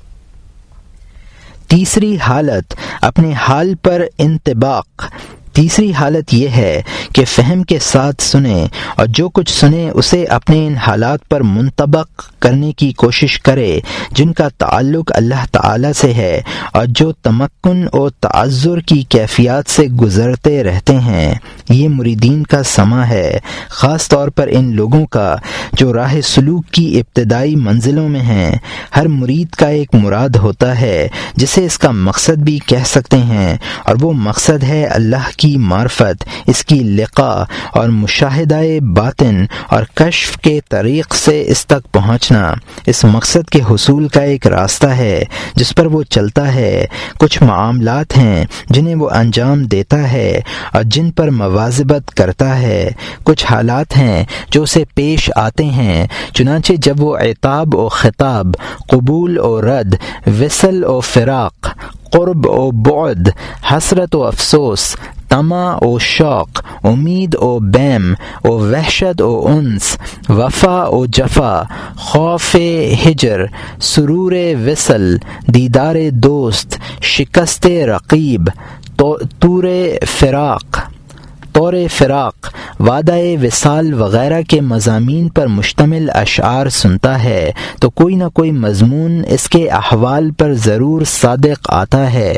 تیسری حالت اپنے حال پر انطباق۔ تیسری حالت یہ ہے کہ فہم کے ساتھ سنے اور جو کچھ سنے اسے اپنے ان حالات پر منطبق کرنے کی کوشش کرے جن کا تعلق اللہ تعالی سے ہے اور جو تمکن و تعذر کی کیفیات سے گزرتے رہتے ہیں۔ یہ مریدین کا سمع ہے، خاص طور پر ان لوگوں کا جو راہ سلوک کی ابتدائی منزلوں میں ہیں۔ ہر مرید کا ایک مراد ہوتا ہے جسے اس کا مقصد بھی کہہ سکتے ہیں، اور وہ مقصد ہے اللہ کی معرفت، اس کی لقاء اور مشاہدہ باطن اور کشف کے طریق سے اس تک پہنچنا۔ اس مقصد کے حصول کا ایک راستہ ہے جس پر وہ چلتا ہے۔ کچھ معاملات ہیں جنہیں وہ انجام دیتا ہے اور جن پر مواظبت کرتا ہے۔ کچھ حالات ہیں جو اسے پیش آتے ہیں، چنانچہ جب وہ عتاب و خطاب، قبول و رد، وصل و فراق، قرب و بعد، حسرت و افسوس، طمع و شوق، امید و بیم و وحشت و انس، وفا و جفا، خوف ہجر، سرور وصل، دیدار دوست، شکست رقیب، طور فراق طور فراق وعدہ وصال وغیرہ کے مضامین پر مشتمل اشعار سنتا ہے تو کوئی نہ کوئی مضمون اس کے احوال پر ضرور صادق آتا ہے۔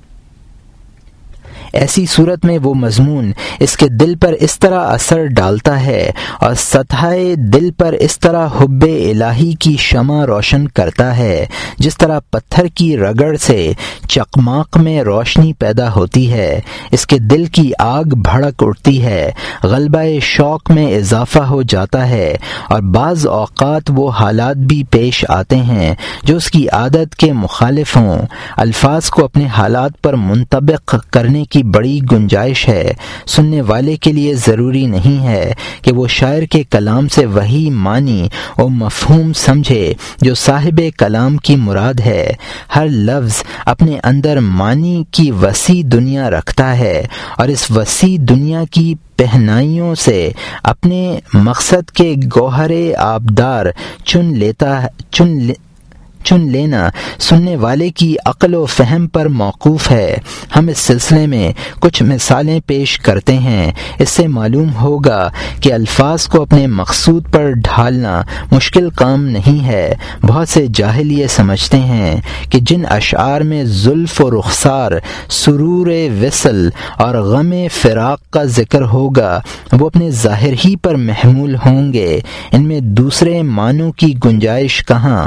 ایسی صورت میں وہ مضمون اس کے دل پر اس طرح اثر ڈالتا ہے اور سطح دل پر اس طرح حب الہی کی شمع روشن کرتا ہے جس طرح پتھر کی رگڑ سے چقماق میں روشنی پیدا ہوتی ہے، اس کے دل کی آگ بھڑک اٹھتی ہے، غلبہ شوق میں اضافہ ہو جاتا ہے اور بعض اوقات وہ حالات بھی پیش آتے ہیں جو اس کی عادت کے مخالف ہوں۔ الفاظ کو اپنے حالات پر منطبق کرنے کی بڑی گنجائش ہے۔ سننے والے کے لیے ضروری نہیں ہے کہ وہ شاعر کے کلام سے وہی معنی و مفہوم سمجھے جو صاحب کلام کی مراد ہے۔ ہر لفظ اپنے اندر معنی کی وسیع دنیا رکھتا ہے اور اس وسیع دنیا کی پہنائیوں سے اپنے مقصد کے گوہر آبدار چن لیتا چن لے چن لینا سننے والے کی عقل و فہم پر موقوف ہے۔ ہم اس سلسلے میں کچھ مثالیں پیش کرتے ہیں۔ اس سے معلوم ہوگا کہ الفاظ کو اپنے مقصود پر ڈھالنا مشکل کام نہیں ہے۔ بہت سے جاہل یہ سمجھتے ہیں کہ جن اشعار میں زلف و رخسار، سرور وصل اور غم فراق کا ذکر ہوگا وہ اپنے ظاہر ہی پر محمول ہوں گے، ان میں دوسرے معنوں کی گنجائش کہاں؟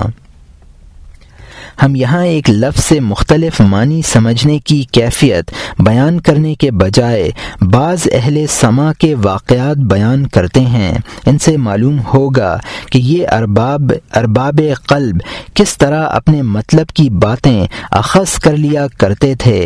ہم یہاں ایک لفظ سے مختلف معنی سمجھنے کی کیفیت بیان کرنے کے بجائے بعض اہل سماع کے واقعات بیان کرتے ہیں۔ ان سے معلوم ہوگا کہ یہ ارباب ارباب قلب کس طرح اپنے مطلب کی باتیں اخذ کر لیا کرتے تھے۔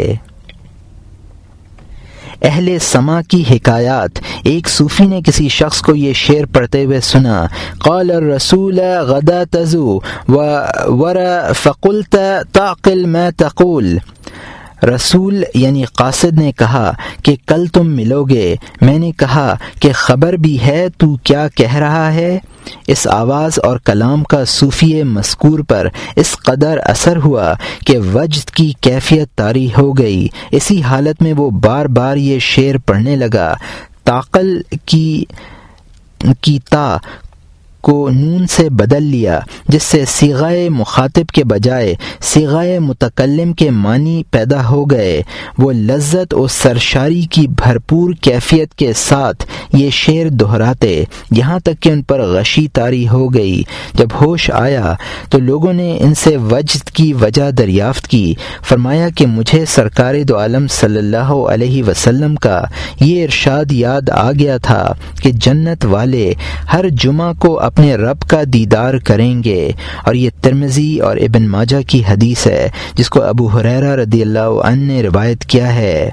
اہل سماع کی حکایات۔ ایک صوفی نے کسی شخص کو یہ شعر پڑھتے ہوئے سنا: قال الرسول غدا تزو ور فقلت تعقل ما تقول، رسول یعنی قاصد نے کہا کہ کل تم ملو گے، میں نے کہا کہ خبر بھی ہے تو کیا کہہ رہا ہے؟ اس آواز اور کلام کا صوفی مذکور پر اس قدر اثر ہوا کہ وجد کی کیفیت طاری ہو گئی۔ اسی حالت میں وہ بار بار یہ شعر پڑھنے لگا: تعقل کی کی تا کو نون سے بدل لیا، جس سے صیغۂ مخاطب کے بجائے صیغۂ متکلم کے معنی پیدا ہو گئے۔ وہ لذت و سرشاری کی بھرپور کیفیت کے ساتھ یہ شعر دہراتے یہاں تک کہ ان پر غشی طاری ہو گئی۔ جب ہوش آیا تو لوگوں نے ان سے وجد کی وجہ دریافت کی۔ فرمایا کہ مجھے سرکار دو عالم صلی اللہ علیہ وسلم کا یہ ارشاد یاد آ گیا تھا کہ جنت والے ہر جمعہ کو اپنے رب کا دیدار کریں گے، اور یہ ترمذی اور ابن ماجہ کی حدیث ہے جس کو ابو ہریرہ رضی اللہ عنہ نے روایت کیا ہے۔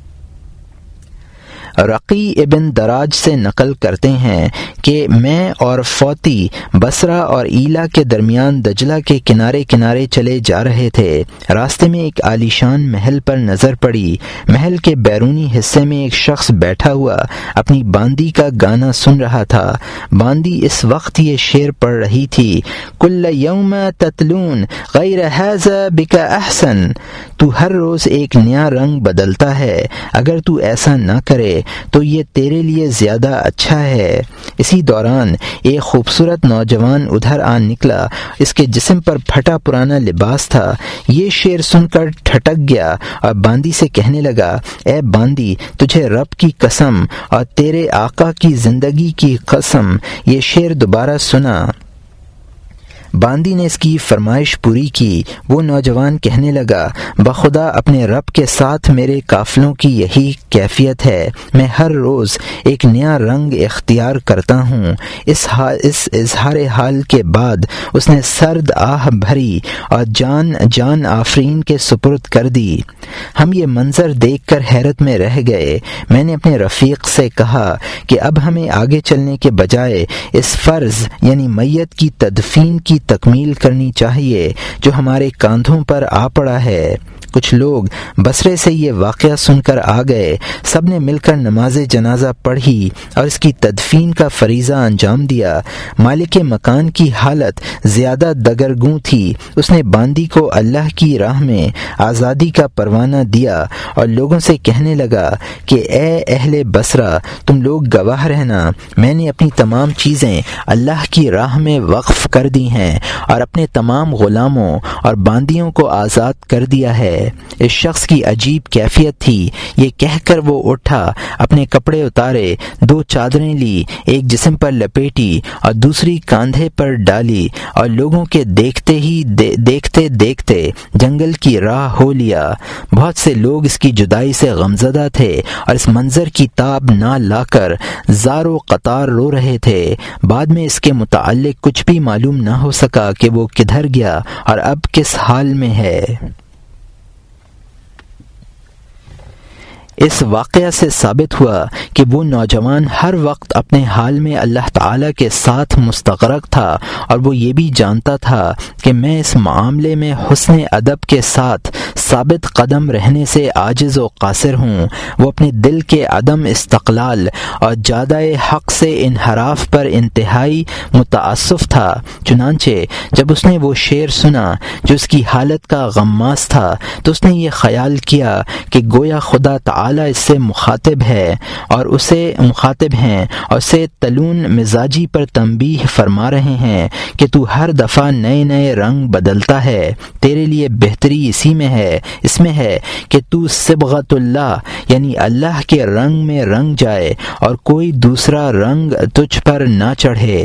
رقی ابن دراج سے نقل کرتے ہیں کہ میں اور فوتی بصرہ اور ایلا کے درمیان دجلہ کے کنارے کنارے چلے جا رہے تھے۔ راستے میں ایک عالیشان محل پر نظر پڑی۔ محل کے بیرونی حصے میں ایک شخص بیٹھا ہوا اپنی باندی کا گانا سن رہا تھا۔ باندی اس وقت یہ شعر پڑھ رہی تھی: کل یوم تتلون غیر ھذا بک احسن، تو ہر روز ایک نیا رنگ بدلتا ہے، اگر تو ایسا نہ کرے تو یہ تیرے لیے زیادہ اچھا ہے۔ اسی دوران ایک خوبصورت نوجوان ادھر آ نکلا، اس کے جسم پر پھٹا پرانا لباس تھا۔ یہ شعر سن کر ٹھٹک گیا اور باندی سے کہنے لگا: اے باندی، تجھے رب کی قسم اور تیرے آقا کی زندگی کی قسم، یہ شعر دوبارہ سنا۔ باندی نے اس کی فرمائش پوری کی۔ وہ نوجوان کہنے لگا: بخدا اپنے رب کے ساتھ میرے قافلوں کی یہی کیفیت ہے، میں ہر روز ایک نیا رنگ اختیار کرتا ہوں۔ اس حال اس اظہار حال کے بعد اس نے سرد آہ بھری اور جان جان آفرین کے سپرد کر دی۔ ہم یہ منظر دیکھ کر حیرت میں رہ گئے۔ میں نے اپنے رفیق سے کہا کہ اب ہمیں آگے چلنے کے بجائے اس فرض یعنی میت کی تدفین کی تکمیل کرنی چاہیے جو ہمارے کاندھوں پر آ پڑا ہے۔ کچھ لوگ بصرے سے یہ واقعہ سن کر آ گئے، سب نے مل کر نماز جنازہ پڑھی اور اس کی تدفین کا فریضہ انجام دیا۔ مالک مکان کی حالت زیادہ دگرگوں تھی، اس نے باندی کو اللہ کی راہ میں آزادی کا پروانہ دیا اور لوگوں سے کہنے لگا کہ اے اہل بصرہ، تم لوگ گواہ رہنا، میں نے اپنی تمام چیزیں اللہ کی راہ میں وقف کر دی ہیں اور اپنے تمام غلاموں اور باندیوں کو آزاد کر دیا ہے۔ اس شخص کی عجیب کیفیت تھی، یہ کہہ کر وہ اٹھا، اپنے کپڑے اتارے، دو چادریں لی، ایک جسم پر لپیٹی اور دوسری کاندھے پر ڈالی اور لوگوں کے دیکھتے ہی دے دیکھتے دیکھتے جنگل کی راہ ہو لیا۔ بہت سے لوگ اس کی جدائی سے غمزدہ تھے اور اس منظر کی تاب نہ لا کر زار و قطار رو رہے تھے۔ بعد میں اس کے متعلق کچھ بھی معلوم نہ ہو سکا کہ وہ کدھر گیا اور اب کس حال میں ہے۔ اس واقعہ سے ثابت ہوا کہ وہ نوجوان ہر وقت اپنے حال میں اللہ تعالیٰ کے ساتھ مستغرق تھا اور وہ یہ بھی جانتا تھا کہ میں اس معاملے میں حسن ادب کے ساتھ ثابت قدم رہنے سے عاجز و قاصر ہوں۔ وہ اپنے دل کے عدم استقلال اور جادہ حق سے انحراف پر انتہائی متاسف تھا۔ چنانچہ جب اس نے وہ شعر سنا جو اس کی حالت کا غماس تھا تو اس نے یہ خیال کیا کہ گویا خدا تعالیٰ اس سے مخاطب ہے اور اسے مخاطب ہیں اور اسے تلون مزاجی پر تنبیہ فرما رہے ہیں کہ تو ہر دفعہ نئے نئے رنگ بدلتا ہے، تیرے لیے بہتری اسی میں ہے اس میں ہے کہ تو صبغت اللہ یعنی اللہ کے رنگ میں رنگ جائے اور کوئی دوسرا رنگ تجھ پر نہ چڑھے۔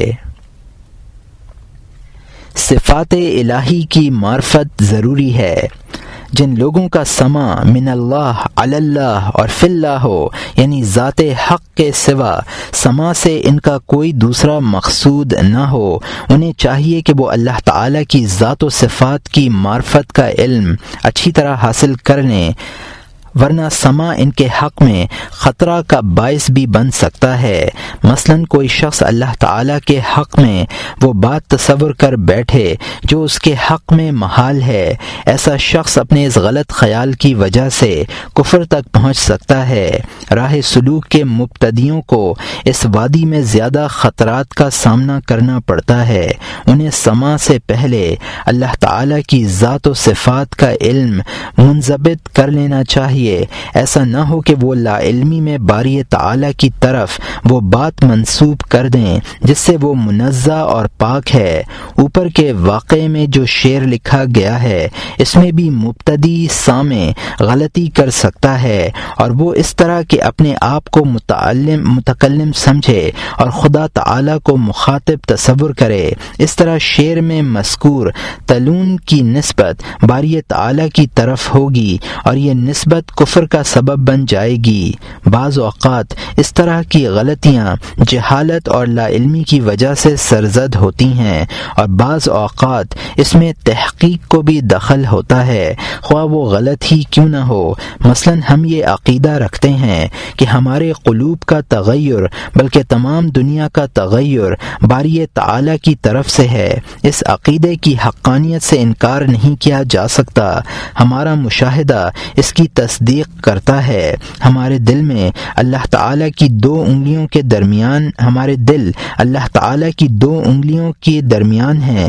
صفات الہی کی معرفت ضروری ہے۔ جن لوگوں کا سمع من اللہ علی اللہ اور فی اللہ ہو یعنی ذات حق کے سوا سمع سے ان کا کوئی دوسرا مقصود نہ ہو، انہیں چاہیے کہ وہ اللہ تعالیٰ کی ذات و صفات کی معرفت کا علم اچھی طرح حاصل کر لیں، ورنہ سمع ان کے حق میں خطرہ کا باعث بھی بن سکتا ہے۔ مثلا کوئی شخص اللہ تعالیٰ کے حق میں وہ بات تصور کر بیٹھے جو اس کے حق میں محال ہے، ایسا شخص اپنے اس غلط خیال کی وجہ سے کفر تک پہنچ سکتا ہے۔ راہ سلوک کے مبتدیوں کو اس وادی میں زیادہ خطرات کا سامنا کرنا پڑتا ہے۔ انہیں سمع سے پہلے اللہ تعالیٰ کی ذات و صفات کا علم منضبط کر لینا چاہیے، ایسا نہ ہو کہ وہ لا علمی میں باری تعالیٰ کی طرف وہ بات منسوب کر دیں جس سے وہ منزہ اور پاک ہے۔ اوپر کے واقعے میں جو شعر لکھا گیا ہے اس میں بھی مبتدی سامع غلطی کر سکتا ہے اور وہ اس طرح کہ اپنے آپ کو متعلم متکلم سمجھے اور خدا تعالیٰ کو مخاطب تصور کرے۔ اس طرح شعر میں مذکور تلون کی نسبت باری تعالیٰ کی طرف ہوگی اور یہ نسبت کفر کا سبب بن جائے گی۔ بعض اوقات اس طرح کی غلطیاں جہالت اور لا علمی کی وجہ سے سرزد ہوتی ہیں اور بعض اوقات اس میں تحقیق کو بھی دخل ہوتا ہے، خواہ وہ غلط ہی کیوں نہ ہو۔ مثلا ہم یہ عقیدہ رکھتے ہیں کہ ہمارے قلوب کا تغیر بلکہ تمام دنیا کا تغیر باری تعالیٰ کی طرف سے ہے۔ اس عقیدے کی حقانیت سے انکار نہیں کیا جا سکتا۔ ہمارا مشاہدہ اس کی تصدیق کرتا ہے۔ ہمارے دل میں اللہ تعالیٰ کی دو انگلیوں کے درمیان ہمارے دل اللہ تعالیٰ کی دو انگلیوں کے درمیان ہیں،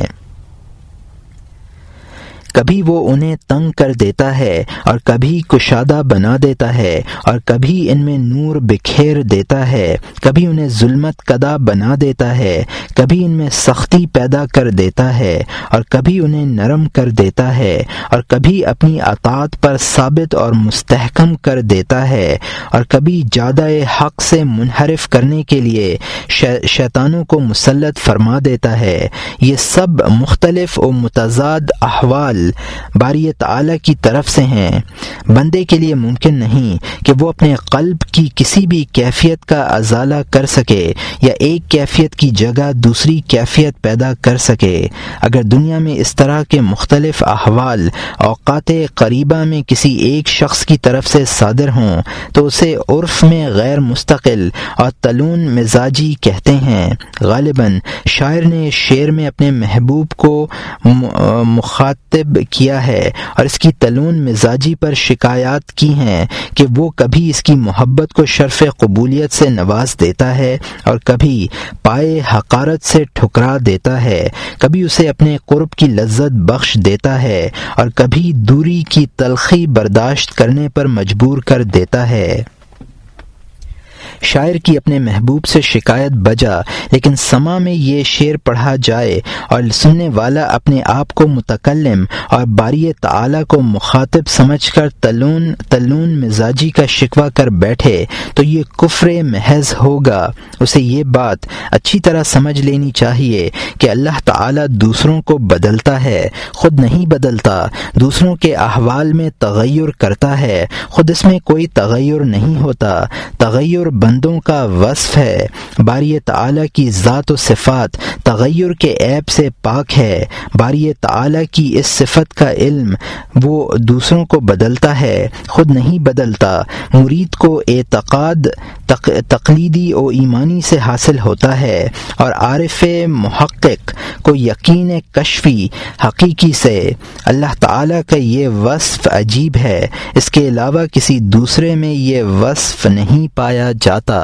کبھی وہ انہیں تنگ کر دیتا ہے اور کبھی کشادہ بنا دیتا ہے اور کبھی ان میں نور بکھیر دیتا ہے، کبھی انہیں ظلمت کدہ بنا دیتا ہے، کبھی ان میں سختی پیدا کر دیتا ہے اور کبھی انہیں نرم کر دیتا ہے اور کبھی اپنی اطاعت پر ثابت اور مستحکم کر دیتا ہے اور کبھی جادہ حق سے منحرف کرنے کے لیے شیطانوں کو مسلط فرما دیتا ہے۔ یہ سب مختلف و متضاد احوال باری تعالی کی طرف سے ہیں۔ بندے کے لیے ممکن نہیں کہ وہ اپنے قلب کی کسی بھی کیفیت کا ازالہ کر سکے یا ایک کیفیت کی جگہ دوسری کیفیت پیدا کر سکے۔ اگر دنیا میں اس طرح کے مختلف احوال اوقات قریبہ میں کسی ایک شخص کی طرف سے صادر ہوں تو اسے عرف میں غیر مستقل اور تلون مزاجی کہتے ہیں۔ غالباً شاعر نے شعر میں اپنے محبوب کو مخاطب کیا ہے اور اس کی تلون مزاجی پر شکایات کی ہیں کہ وہ کبھی اس کی محبت کو شرف قبولیت سے نواز دیتا ہے اور کبھی پائے حقارت سے ٹھکرا دیتا ہے، کبھی اسے اپنے قرب کی لذت بخش دیتا ہے اور کبھی دوری کی تلخی برداشت کرنے پر مجبور کر دیتا ہے۔ شاعر کی اپنے محبوب سے شکایت بجا، لیکن سما میں یہ شعر پڑھا جائے اور سننے والا اپنے آپ کو متکلم اور باری تعالی کو مخاطب سمجھ کر تلون تلون مزاجی کا شکوہ کر بیٹھے تو یہ کفر محض ہوگا۔ اسے یہ بات اچھی طرح سمجھ لینی چاہیے کہ اللہ تعالی دوسروں کو بدلتا ہے، خود نہیں بدلتا، دوسروں کے احوال میں تغیر کرتا ہے، خود اس میں کوئی تغیر نہیں ہوتا۔ تغیر بندوں کا وصف ہے، باری تعالی کی ذات و صفات تغیر کے عیب سے پاک ہے۔ باری تعالی کی اس صفت کا علم وہ دوسروں کو بدلتا ہے، خود نہیں بدلتا۔ مرید کو اعتقاد تق تقلیدی و ایمانی سے حاصل ہوتا ہے اور عارف محقق کو یقین کشفی حقیقی سے۔ اللہ تعالی کا یہ وصف عجیب ہے، اس کے علاوہ کسی دوسرے میں یہ وصف نہیں پایا جاتا۔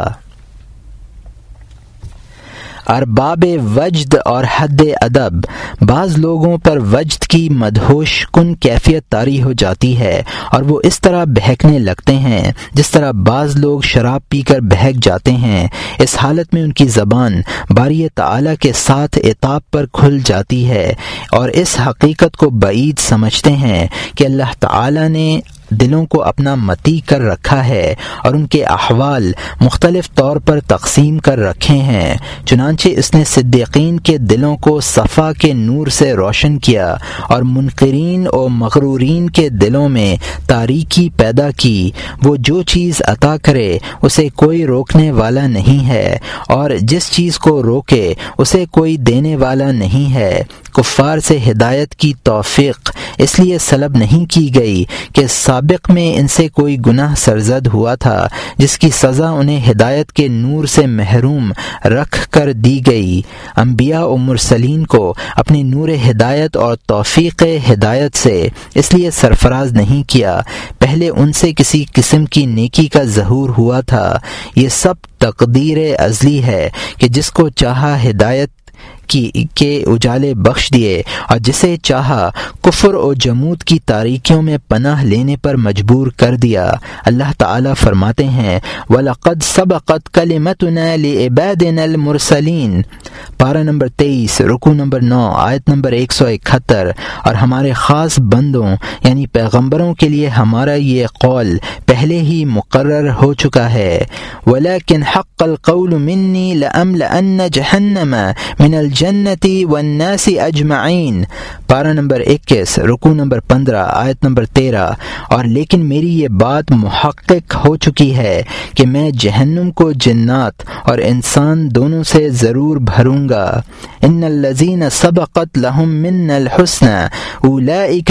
ارباب وجد اور حد ادب، بعض لوگوں پر وجد کی مدہوش کن کیفیت طاری ہو جاتی ہے اور وہ اس طرح بہکنے لگتے ہیں جس طرح بعض لوگ شراب پی کر بہک جاتے ہیں۔ اس حالت میں ان کی زبان باری تعالی کے ساتھ عتاب پر کھل جاتی ہے اور اس حقیقت کو بعید سمجھتے ہیں کہ اللہ تعالی نے دلوں کو اپنا متی کر رکھا ہے اور ان کے احوال مختلف طور پر تقسیم کر رکھے ہیں۔ چنانچہ اس نے صدیقین کے دلوں کو صفا کے نور سے روشن کیا اور منکرین اور مغرورین کے دلوں میں تاریکی پیدا کی۔ وہ جو چیز عطا کرے اسے کوئی روکنے والا نہیں ہے اور جس چیز کو روکے اسے کوئی دینے والا نہیں ہے۔ کفار سے ہدایت کی توفیق اس لیے سلب نہیں کی گئی کہ سابق میں ان سے کوئی گناہ سرزد ہوا تھا جس کی سزا انہیں ہدایت کے نور سے محروم رکھ کر دی گئی۔ انبیاء و مرسلین کو اپنی نور ہدایت اور توفیق ہدایت سے اس لیے سرفراز نہیں کیا، پہلے ان سے کسی قسم کی نیکی کا ظہور ہوا تھا۔ یہ سب تقدیر ازلی ہے کہ جس کو چاہا ہدایت کی کے اجالے بخش دیے اور جسے چاہا کفر و جمود کی تاریکیوں میں پناہ لینے پر مجبور کر دیا۔ اللہ تعالی فرماتے ہیں وَلَقَدْ سَبَقَتْ كَلِمَتُنَا لِعِبَادِنَا الْمُرْسَلِينَ، پارہ نمبر تیئیس، رکوع نمبر نو، آیت نمبر ایک سو اکہتر، اور ہمارے خاص بندوں یعنی پیغمبروں کے لیے ہمارا یہ قول پہلے ہی مقرر ہو چکا ہے۔ وَلَكِنْ حَقَّ الْقَوْلُ مِنِّي لَأَمْلَأَنَّ جَهَنَّمَ مِنَ الْجَنَّةِ وَالنَّاسِ أَجْمَعِينَ، پارہ نمبر اکیس، رکوع نمبر پندرہ، آیت نمبر تیرہ، اور لیکن میری یہ بات محقق ہو چکی ہے کہ میں جہنم کو جنات اور انسان دونوں سے ضرور بھروں گا۔ ان الذین سبقت لہم منا الحسنى اولئک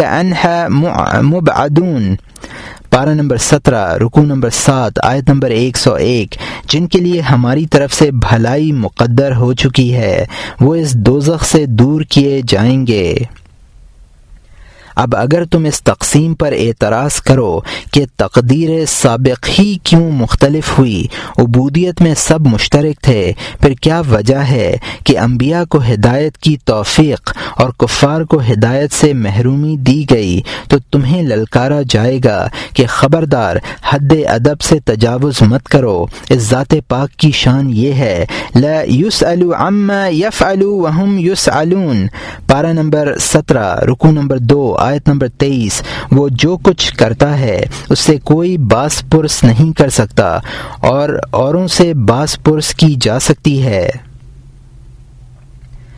عنہا مبعدون، پارہ نمبر سترہ، رکوع نمبر سات، آیت نمبر ایک سو ایک، جن کے لیے ہماری طرف سے بھلائی مقدر ہو چکی ہے وہ اس دوزخ سے دور کیے جائیں گے۔ اب اگر تم اس تقسیم پر اعتراض کرو کہ تقدیر سابق ہی کیوں مختلف ہوئی، عبودیت میں سب مشترک تھے، پھر کیا وجہ ہے کہ انبیاء کو ہدایت کی توفیق اور کفار کو ہدایت سے محرومی دی گئی، تو تمہیں للکارا جائے گا کہ خبردار حد ادب سے تجاوز مت کرو۔ اس ذات پاک کی شان یہ ہے لا یسأل عما یفعل وهم یسألون، پارہ نمبر سترہ، رکوع نمبر دو، آیت نمبر تیئیس، وہ جو کچھ کرتا ہے اس سے کوئی باس پرس نہیں کر سکتا اور اوروں سے باس پرس کی جا سکتی ہے۔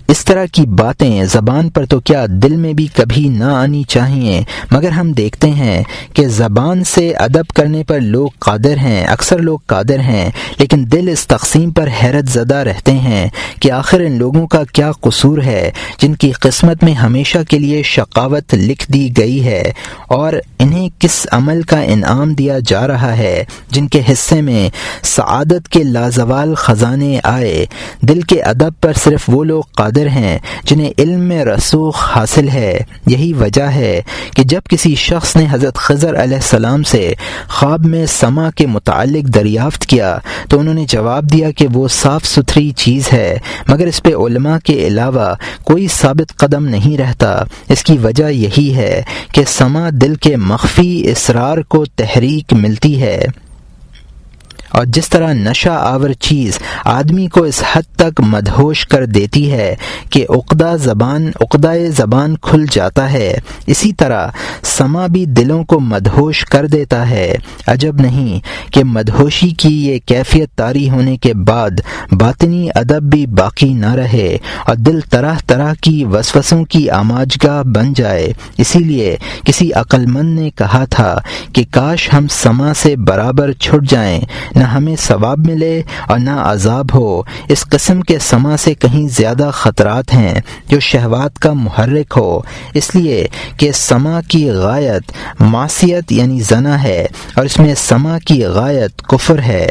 اس طرح کی باتیں زبان پر تو کیا دل میں بھی کبھی نہ آنی چاہیے، مگر ہم دیکھتے ہیں کہ زبان سے ادب کرنے پر لوگ قادر ہیں، اکثر لوگ قادر ہیں، لیکن دل اس تقسیم پر حیرت زدہ رہتے ہیں کہ آخر ان لوگوں کا کیا قصور ہے جن کی قسمت میں ہمیشہ کے لیے شقاوت لکھ دی گئی ہے، اور انہیں کس عمل کا انعام دیا جا رہا ہے جن کے حصے میں سعادت کے لازوال خزانے آئے۔ دل کے ادب پر صرف وہ لوگ قادر ہیں جنہیں علم میں رسوخ حاصل ہے۔ یہی وجہ ہے کہ جب کسی شخص نے حضرت خضر علیہ السلام سے خواب میں سما کے متعلق دریافت کیا تو انہوں نے جواب دیا کہ وہ صاف ستھری چیز ہے، مگر اس پہ علماء کے علاوہ کوئی ثابت قدم نہیں رہتا۔ اس کی وجہ یہی ہے کہ سما دل کے مخفی اسرار کو تحریک ملتی ہے، اور جس طرح نشہ آور چیز آدمی کو اس حد تک مدہوش کر دیتی ہے کہ عقدہ زبان عقدہ زبان کھل جاتا ہے، اسی طرح سما بھی دلوں کو مدہوش کر دیتا ہے۔ عجب نہیں کہ مدہوشی کی یہ کیفیت طاری ہونے کے بعد باطنی ادب بھی باقی نہ رہے اور دل طرح طرح کی وسوسوں کی آماجگاہ بن جائے۔ اسی لیے کسی عقل مند نے کہا تھا کہ کاش ہم سما سے برابر چھٹ جائیں، نہ ہمیں ثواب ملے اور نہ عذاب ہو۔ اس قسم کے سما سے کہیں زیادہ خطرات ہیں جو شہوات کا محرک ہو، اس لیے کہ سما کی غایت معصیت یعنی زنا ہے اور اس میں سما کی غایت کفر ہے۔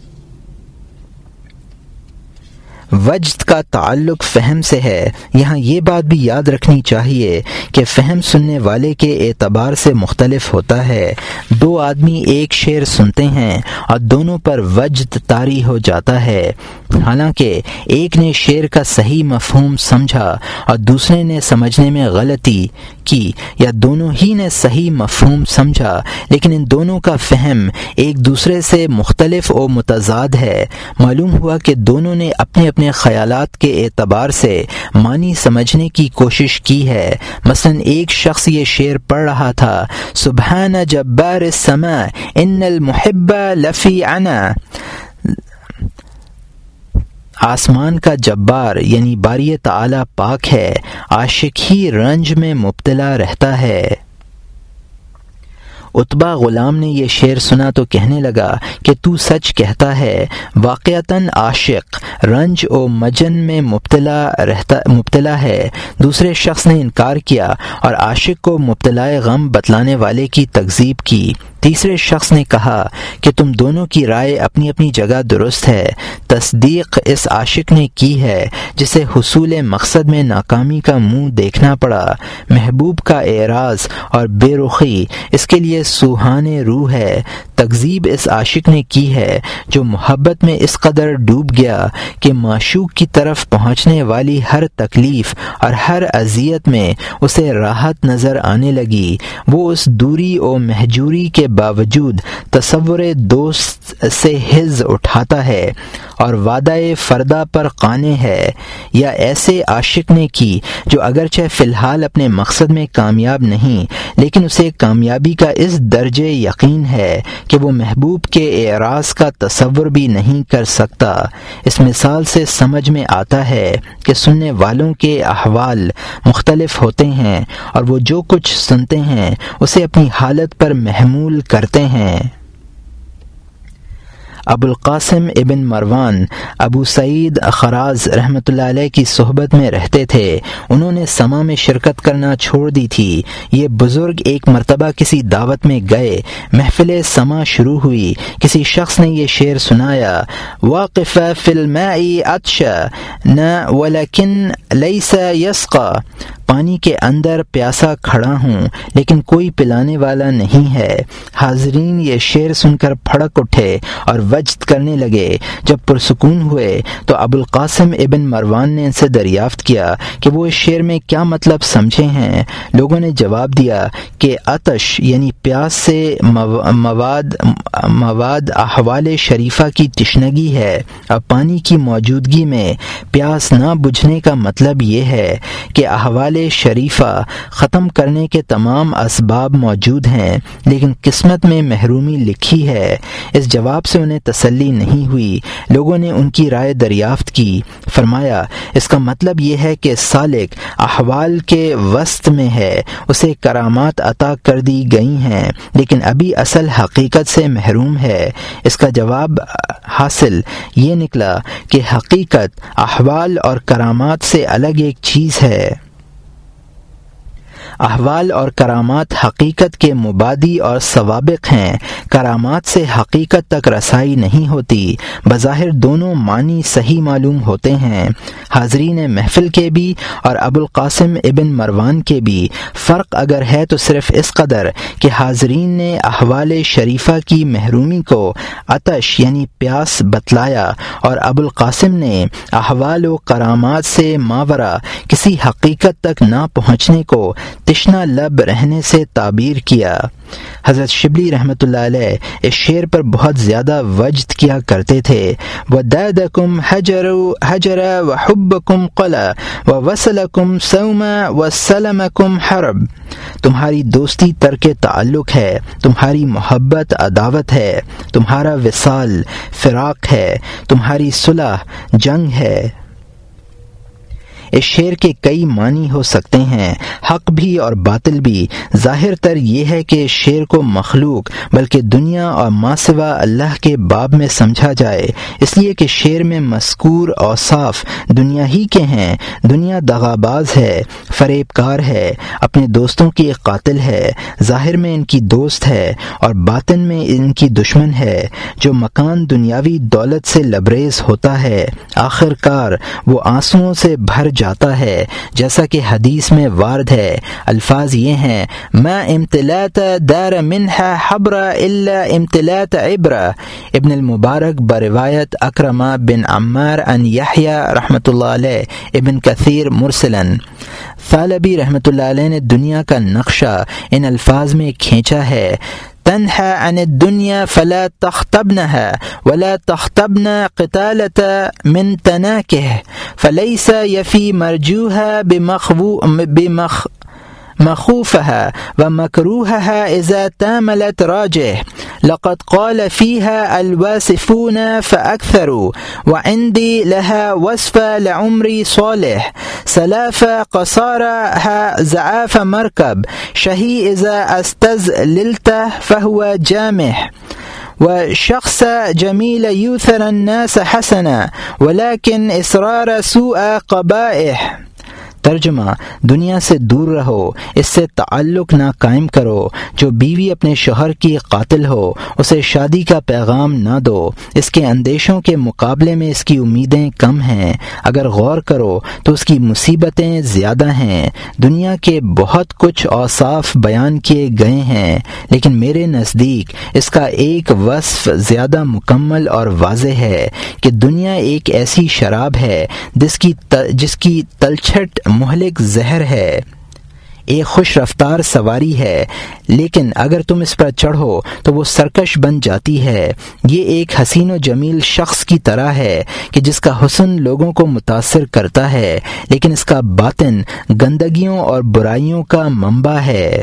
وجد کا تعلق فہم سے ہے۔ یہاں یہ بات بھی یاد رکھنی چاہیے کہ فہم سننے والے کے اعتبار سے مختلف ہوتا ہے۔ دو آدمی ایک شعر سنتے ہیں اور دونوں پر وجد طاری ہو جاتا ہے، حالانکہ ایک نے شعر کا صحیح مفہوم سمجھا اور دوسرے نے سمجھنے میں غلطی کی، یا دونوں ہی نے صحیح مفہوم سمجھا لیکن ان دونوں کا فہم ایک دوسرے سے مختلف و متضاد ہے۔ معلوم ہوا کہ دونوں نے اپنے اپنے خیالات کے اعتبار سے معنی سمجھنے کی کوشش کی ہے۔ مثلا ایک شخص یہ شعر پڑھ رہا تھا، سبحان جبار السماء ان المحب لفی عنا، آسمان کا جبار یعنی باری تعالی پاک ہے، عاشق ہی رنج میں مبتلا رہتا ہے۔ عتبہ غلام نے یہ شعر سنا تو کہنے لگا کہ تو سچ کہتا ہے، واقعتاً عاشق رنج و مجن میں مبتلا رہتا مبتلا ہے۔ دوسرے شخص نے انکار کیا اور عاشق کو مبتلا غم بتلانے والے کی تکذیب کی۔ تیسرے شخص نے کہا کہ تم دونوں کی رائے اپنی اپنی جگہ درست ہے، تصدیق اس عاشق نے کی ہے جسے حصول مقصد میں ناکامی کا منہ دیکھنا پڑا۔ محبوب کا اعراض اور بے رخی اس کے لیے سوہان روح ہے۔ تکذیب اس عاشق نے کی ہے جو محبت میں اس قدر ڈوب گیا کہ معشوق کی طرف پہنچنے والی ہر تکلیف اور ہر اذیت میں اسے راحت نظر آنے لگی۔ وہ اس دوری و مہجوری کے باوجود تصور دوست سے حز اٹھاتا ہے اور وعدہ فردا پر قانے ہے۔ یا ایسے عاشق نے کی جو اگرچہ فی الحال اپنے مقصد میں کامیاب نہیں، لیکن اسے کامیابی کا اس درجے یقین ہے کہ وہ محبوب کے اعراض کا تصور بھی نہیں کر سکتا۔ اس مثال سے سمجھ میں آتا ہے کہ سننے والوں کے احوال مختلف ہوتے ہیں اور وہ جو کچھ سنتے ہیں اسے اپنی حالت پر محمول کرتے ہیں۔ ابو القاسم ابن مروان ابو سعید خراز رحمۃ اللہ علیہ کی صحبت میں رہتے تھے۔ انہوں نے سما میں شرکت کرنا چھوڑ دی تھی۔ یہ بزرگ ایک مرتبہ کسی دعوت میں گئے، محفل سما شروع ہوئی، کسی شخص نے یہ شعر سنایا، واقف فی الماء عطش نہ ولکن لیس یسقا، پانی کے اندر پیاسا کھڑا ہوں لیکن کوئی پلانے والا نہیں ہے۔ حاضرین یہ شعر سن کر پھڑک اٹھے اور وجد کرنے لگے۔ جب پرسکون ہوئے تو ابو القاسم ابن مروان نے ان سے دریافت کیا کہ وہ اس شعر میں کیا مطلب سمجھے ہیں۔ لوگوں نے جواب دیا کہ عطش یعنی پیاس سے مواد مواد احوال شریفہ کی تشنگی ہے، اور پانی کی موجودگی میں پیاس نہ بجھنے کا مطلب یہ ہے کہ احوال احوال شریفہ ختم کرنے کے تمام اسباب موجود ہیں، لیکن قسمت میں محرومی لکھی ہے۔ اس جواب سے انہیں تسلی نہیں ہوئی۔ لوگوں نے ان کی رائے دریافت کی۔ فرمایا اس کا مطلب یہ ہے کہ سالک احوال کے وسط میں ہے، اسے کرامات عطا کر دی گئی ہیں لیکن ابھی اصل حقیقت سے محروم ہے۔ اس کا جواب حاصل یہ نکلا کہ حقیقت احوال اور کرامات سے الگ ایک چیز ہے۔ احوال اور کرامات حقیقت کے مبادی اور سوابق ہیں۔ کرامات سے حقیقت تک رسائی نہیں ہوتی۔ بظاہر دونوں معنی صحیح معلوم ہوتے ہیں۔ حاضرین محفل کے بھی اور ابو القاسم ابن مروان کے بھی فرق اگر ہے تو صرف اس قدر کہ حاضرین نے احوال شریفہ کی محرومی کو عطش یعنی پیاس بتلایا اور ابو القاسم نے احوال و کرامات سے ماورا کسی حقیقت تک نہ پہنچنے کو تشنا لب رہنے سے تعبیر کیا۔ حضرت شبلی رحمۃ اللہ علیہ اس شعر پر بہت زیادہ وجد کیا کرتے تھے۔ وَدَادَكُمْ حَجَرُ حَجَرَ وَحُبَّكُمْ قَلَى وَوَصَلَكُمْ سَوْمَ وَسَلَمَكُمْ حَرَبْ۔ تمہاری دوستی ترک تعلق ہے، تمہاری محبت عداوت ہے، تمہارا وصال فراق ہے، تمہاری صلح جنگ ہے۔ اس شعر کے کئی معنی ہو سکتے ہیں، حق بھی اور باطل بھی۔ ظاہر تر یہ ہے کہ اس شعر کو مخلوق بلکہ دنیا اور ما سوا اللہ کے باب میں سمجھا جائے، اس لیے کہ شعر میں مذکور اوصاف دنیا ہی کے ہیں۔ دنیا دغاباز ہے، فریب کار ہے، اپنے دوستوں کی قاتل ہے، ظاہر میں ان کی دوست ہے اور باطن میں ان کی دشمن ہے۔ جو مکان دنیاوی دولت سے لبریز ہوتا ہے آخر کار وہ آنسوؤں سے بھر جاتا ہے، جیسا کہ حدیث میں وارد ہے۔ الفاظ یہ ہیں: ما امتلات دار منها حبر الا امتلات عبرہ۔ ابن المبارک بروایت اکرمہ بن عمار ان یحییٰ رحمۃ اللہ علیہ، ابن کثیر مرسلن۔ ثعلبی رحمۃ اللہ علیہ نے دنیا کا نقشہ ان الفاظ میں کھینچا ہے: تنحى عن الدنيا فلا تخطبنها ولا تخطبن قتالة من تناكه فليس يفي مرجوها بمخو بمخ مخوفها ومكروهها إذا تاملت راجه. لقد قال فيها الواصفون فأكثروا وعندي لها وصف لعمري صالح. سلاف قصارها زعاف مركب شهي إذا استزللته فهو جامح. وشخص جميل يؤثر الناس حسنا ولكن إصرار سوء قبائح. ترجمہ: دنیا سے دور رہو، اس سے تعلق نہ قائم کرو۔ جو بیوی اپنے شوہر کی قاتل ہو اسے شادی کا پیغام نہ دو، اس کے اندیشوں کے مقابلے میں اس کی امیدیں کم ہیں۔ اگر غور کرو تو اس کی مصیبتیں زیادہ ہیں۔ دنیا کے بہت کچھ اوصاف بیان کیے گئے ہیں لیکن میرے نزدیک اس کا ایک وصف زیادہ مکمل اور واضح ہے کہ دنیا ایک ایسی شراب ہے جس کی جس کی تلچھٹ مہلک زہر ہے، ایک خوش رفتار سواری ہے لیکن اگر تم اس پر چڑھو تو وہ سرکش بن جاتی ہے۔ یہ ایک حسین و جمیل شخص کی طرح ہے کہ جس کا حسن لوگوں کو متاثر کرتا ہے لیکن اس کا باطن گندگیوں اور برائیوں کا منبع ہے۔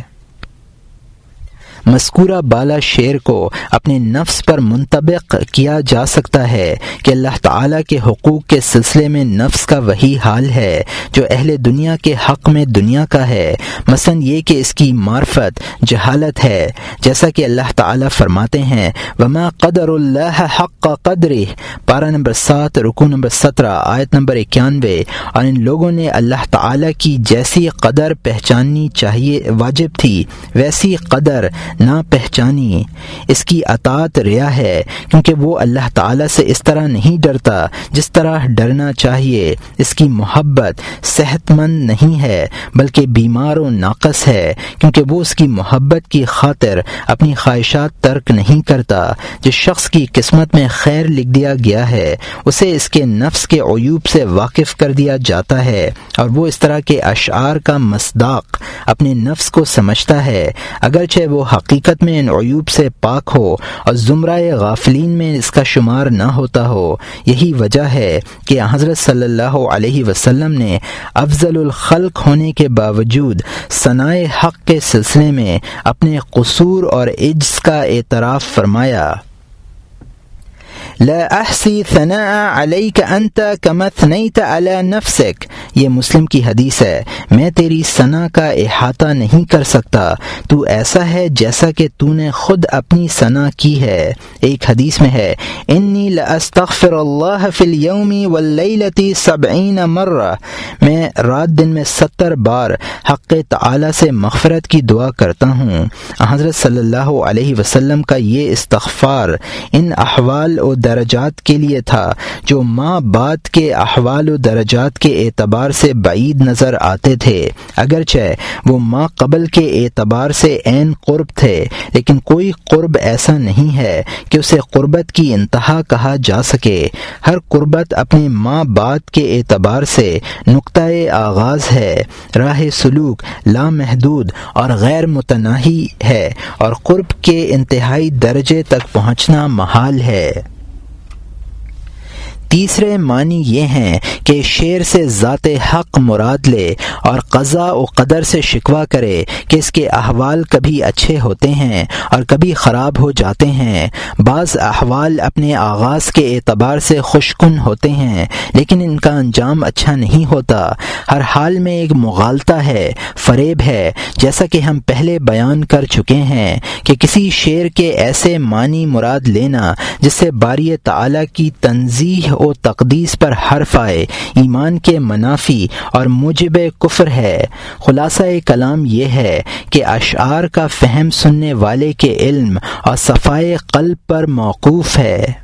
مذکورہ بالا شعر کو اپنے نفس پر منطبق کیا جا سکتا ہے کہ اللہ تعالیٰ کے حقوق کے سلسلے میں نفس کا وہی حال ہے جو اہل دنیا کے حق میں دنیا کا ہے، مثلا یہ کہ اس کی معرفت جہالت ہے، جیسا کہ اللہ تعالیٰ فرماتے ہیں وما قدر اللہ حق قدرہ، پارہ نمبر سات رکوع نمبر سترہ آیت نمبر اکیانوے، اور ان لوگوں نے اللہ تعالیٰ کی جیسی قدر پہچاننی چاہیے واجب تھی ویسی قدر نہ پہچانی۔ اس کی اطاعت ریا ہے کیونکہ وہ اللہ تعالیٰ سے اس طرح نہیں ڈرتا جس طرح ڈرنا چاہیے۔ اس کی محبت صحت مند نہیں ہے بلکہ بیمار و ناقص ہے کیونکہ وہ اس کی محبت کی خاطر اپنی خواہشات ترک نہیں کرتا۔ جس شخص کی قسمت میں خیر لکھ دیا گیا ہے اسے اس کے نفس کے عیوب سے واقف کر دیا جاتا ہے اور وہ اس طرح کے اشعار کا مصداق اپنے نفس کو سمجھتا ہے، اگرچہ وہ حقیقت میں ان عیوب سے پاک ہو اور زمرہ غافلین میں اس کا شمار نہ ہوتا ہو۔ یہی وجہ ہے کہ حضرت صلی اللہ علیہ وسلم نے افضل الخلق ہونے کے باوجود ثناء حق کے سلسلے میں اپنے قصور اور عجز کا اعتراف فرمایا۔ لا احصی ثناء علیک انت کما ثنیت علی نفسک، یہ مسلم کی حدیث ہے۔ میں تیری ثنا کا احاطہ نہیں کر سکتا، تو ایسا ہے جیسا کہ تو نے خود اپنی ثنا کی ہے۔ ایک حدیث میں ہے انی لاستغفر اللہ فی الیوم واللیلۃ سبعین مرہ، میں رات دن میں ستر بار حق تعالی سے مغفرت کی دعا کرتا ہوں۔ حضرت صلی اللہ علیہ وسلم کا یہ استغفار ان احوال و درجات کے لیے تھا جو ماں بعد کے احوال و درجات کے اعتبار سے بعید نظر آتے تھے، اگرچہ وہ ماں قبل کے اعتبار سے عین قرب تھے، لیکن کوئی قرب ایسا نہیں ہے کہ اسے قربت کی انتہا کہا جا سکے۔ ہر قربت اپنی ماں بعد کے اعتبار سے نقطۂ آغاز ہے، راہ سلوک لامحدود اور غیر متناہی ہے، اور قرب کے انتہائی درجے تک پہنچنا محال ہے۔ تیسرے معنی یہ ہیں کہ شعر سے ذات حق مراد لے اور قضاء و قدر سے شکوہ کرے کہ اس کے احوال کبھی اچھے ہوتے ہیں اور کبھی خراب ہو جاتے ہیں۔ بعض احوال اپنے آغاز کے اعتبار سے خوشکن ہوتے ہیں لیکن ان کا انجام اچھا نہیں ہوتا۔ ہر حال میں ایک مغالطہ ہے، فریب ہے، جیسا کہ ہم پہلے بیان کر چکے ہیں کہ کسی شعر کے ایسے معنی مراد لینا جس سے باری تعالی کی تنزیہ و تقدیس پر حرف آئے، ایمان کے منافی اور موجب کفر ہے۔ خلاصہ کلام یہ ہے کہ اشعار کا فہم سننے والے کے علم اور صفائے قلب پر موقوف ہے۔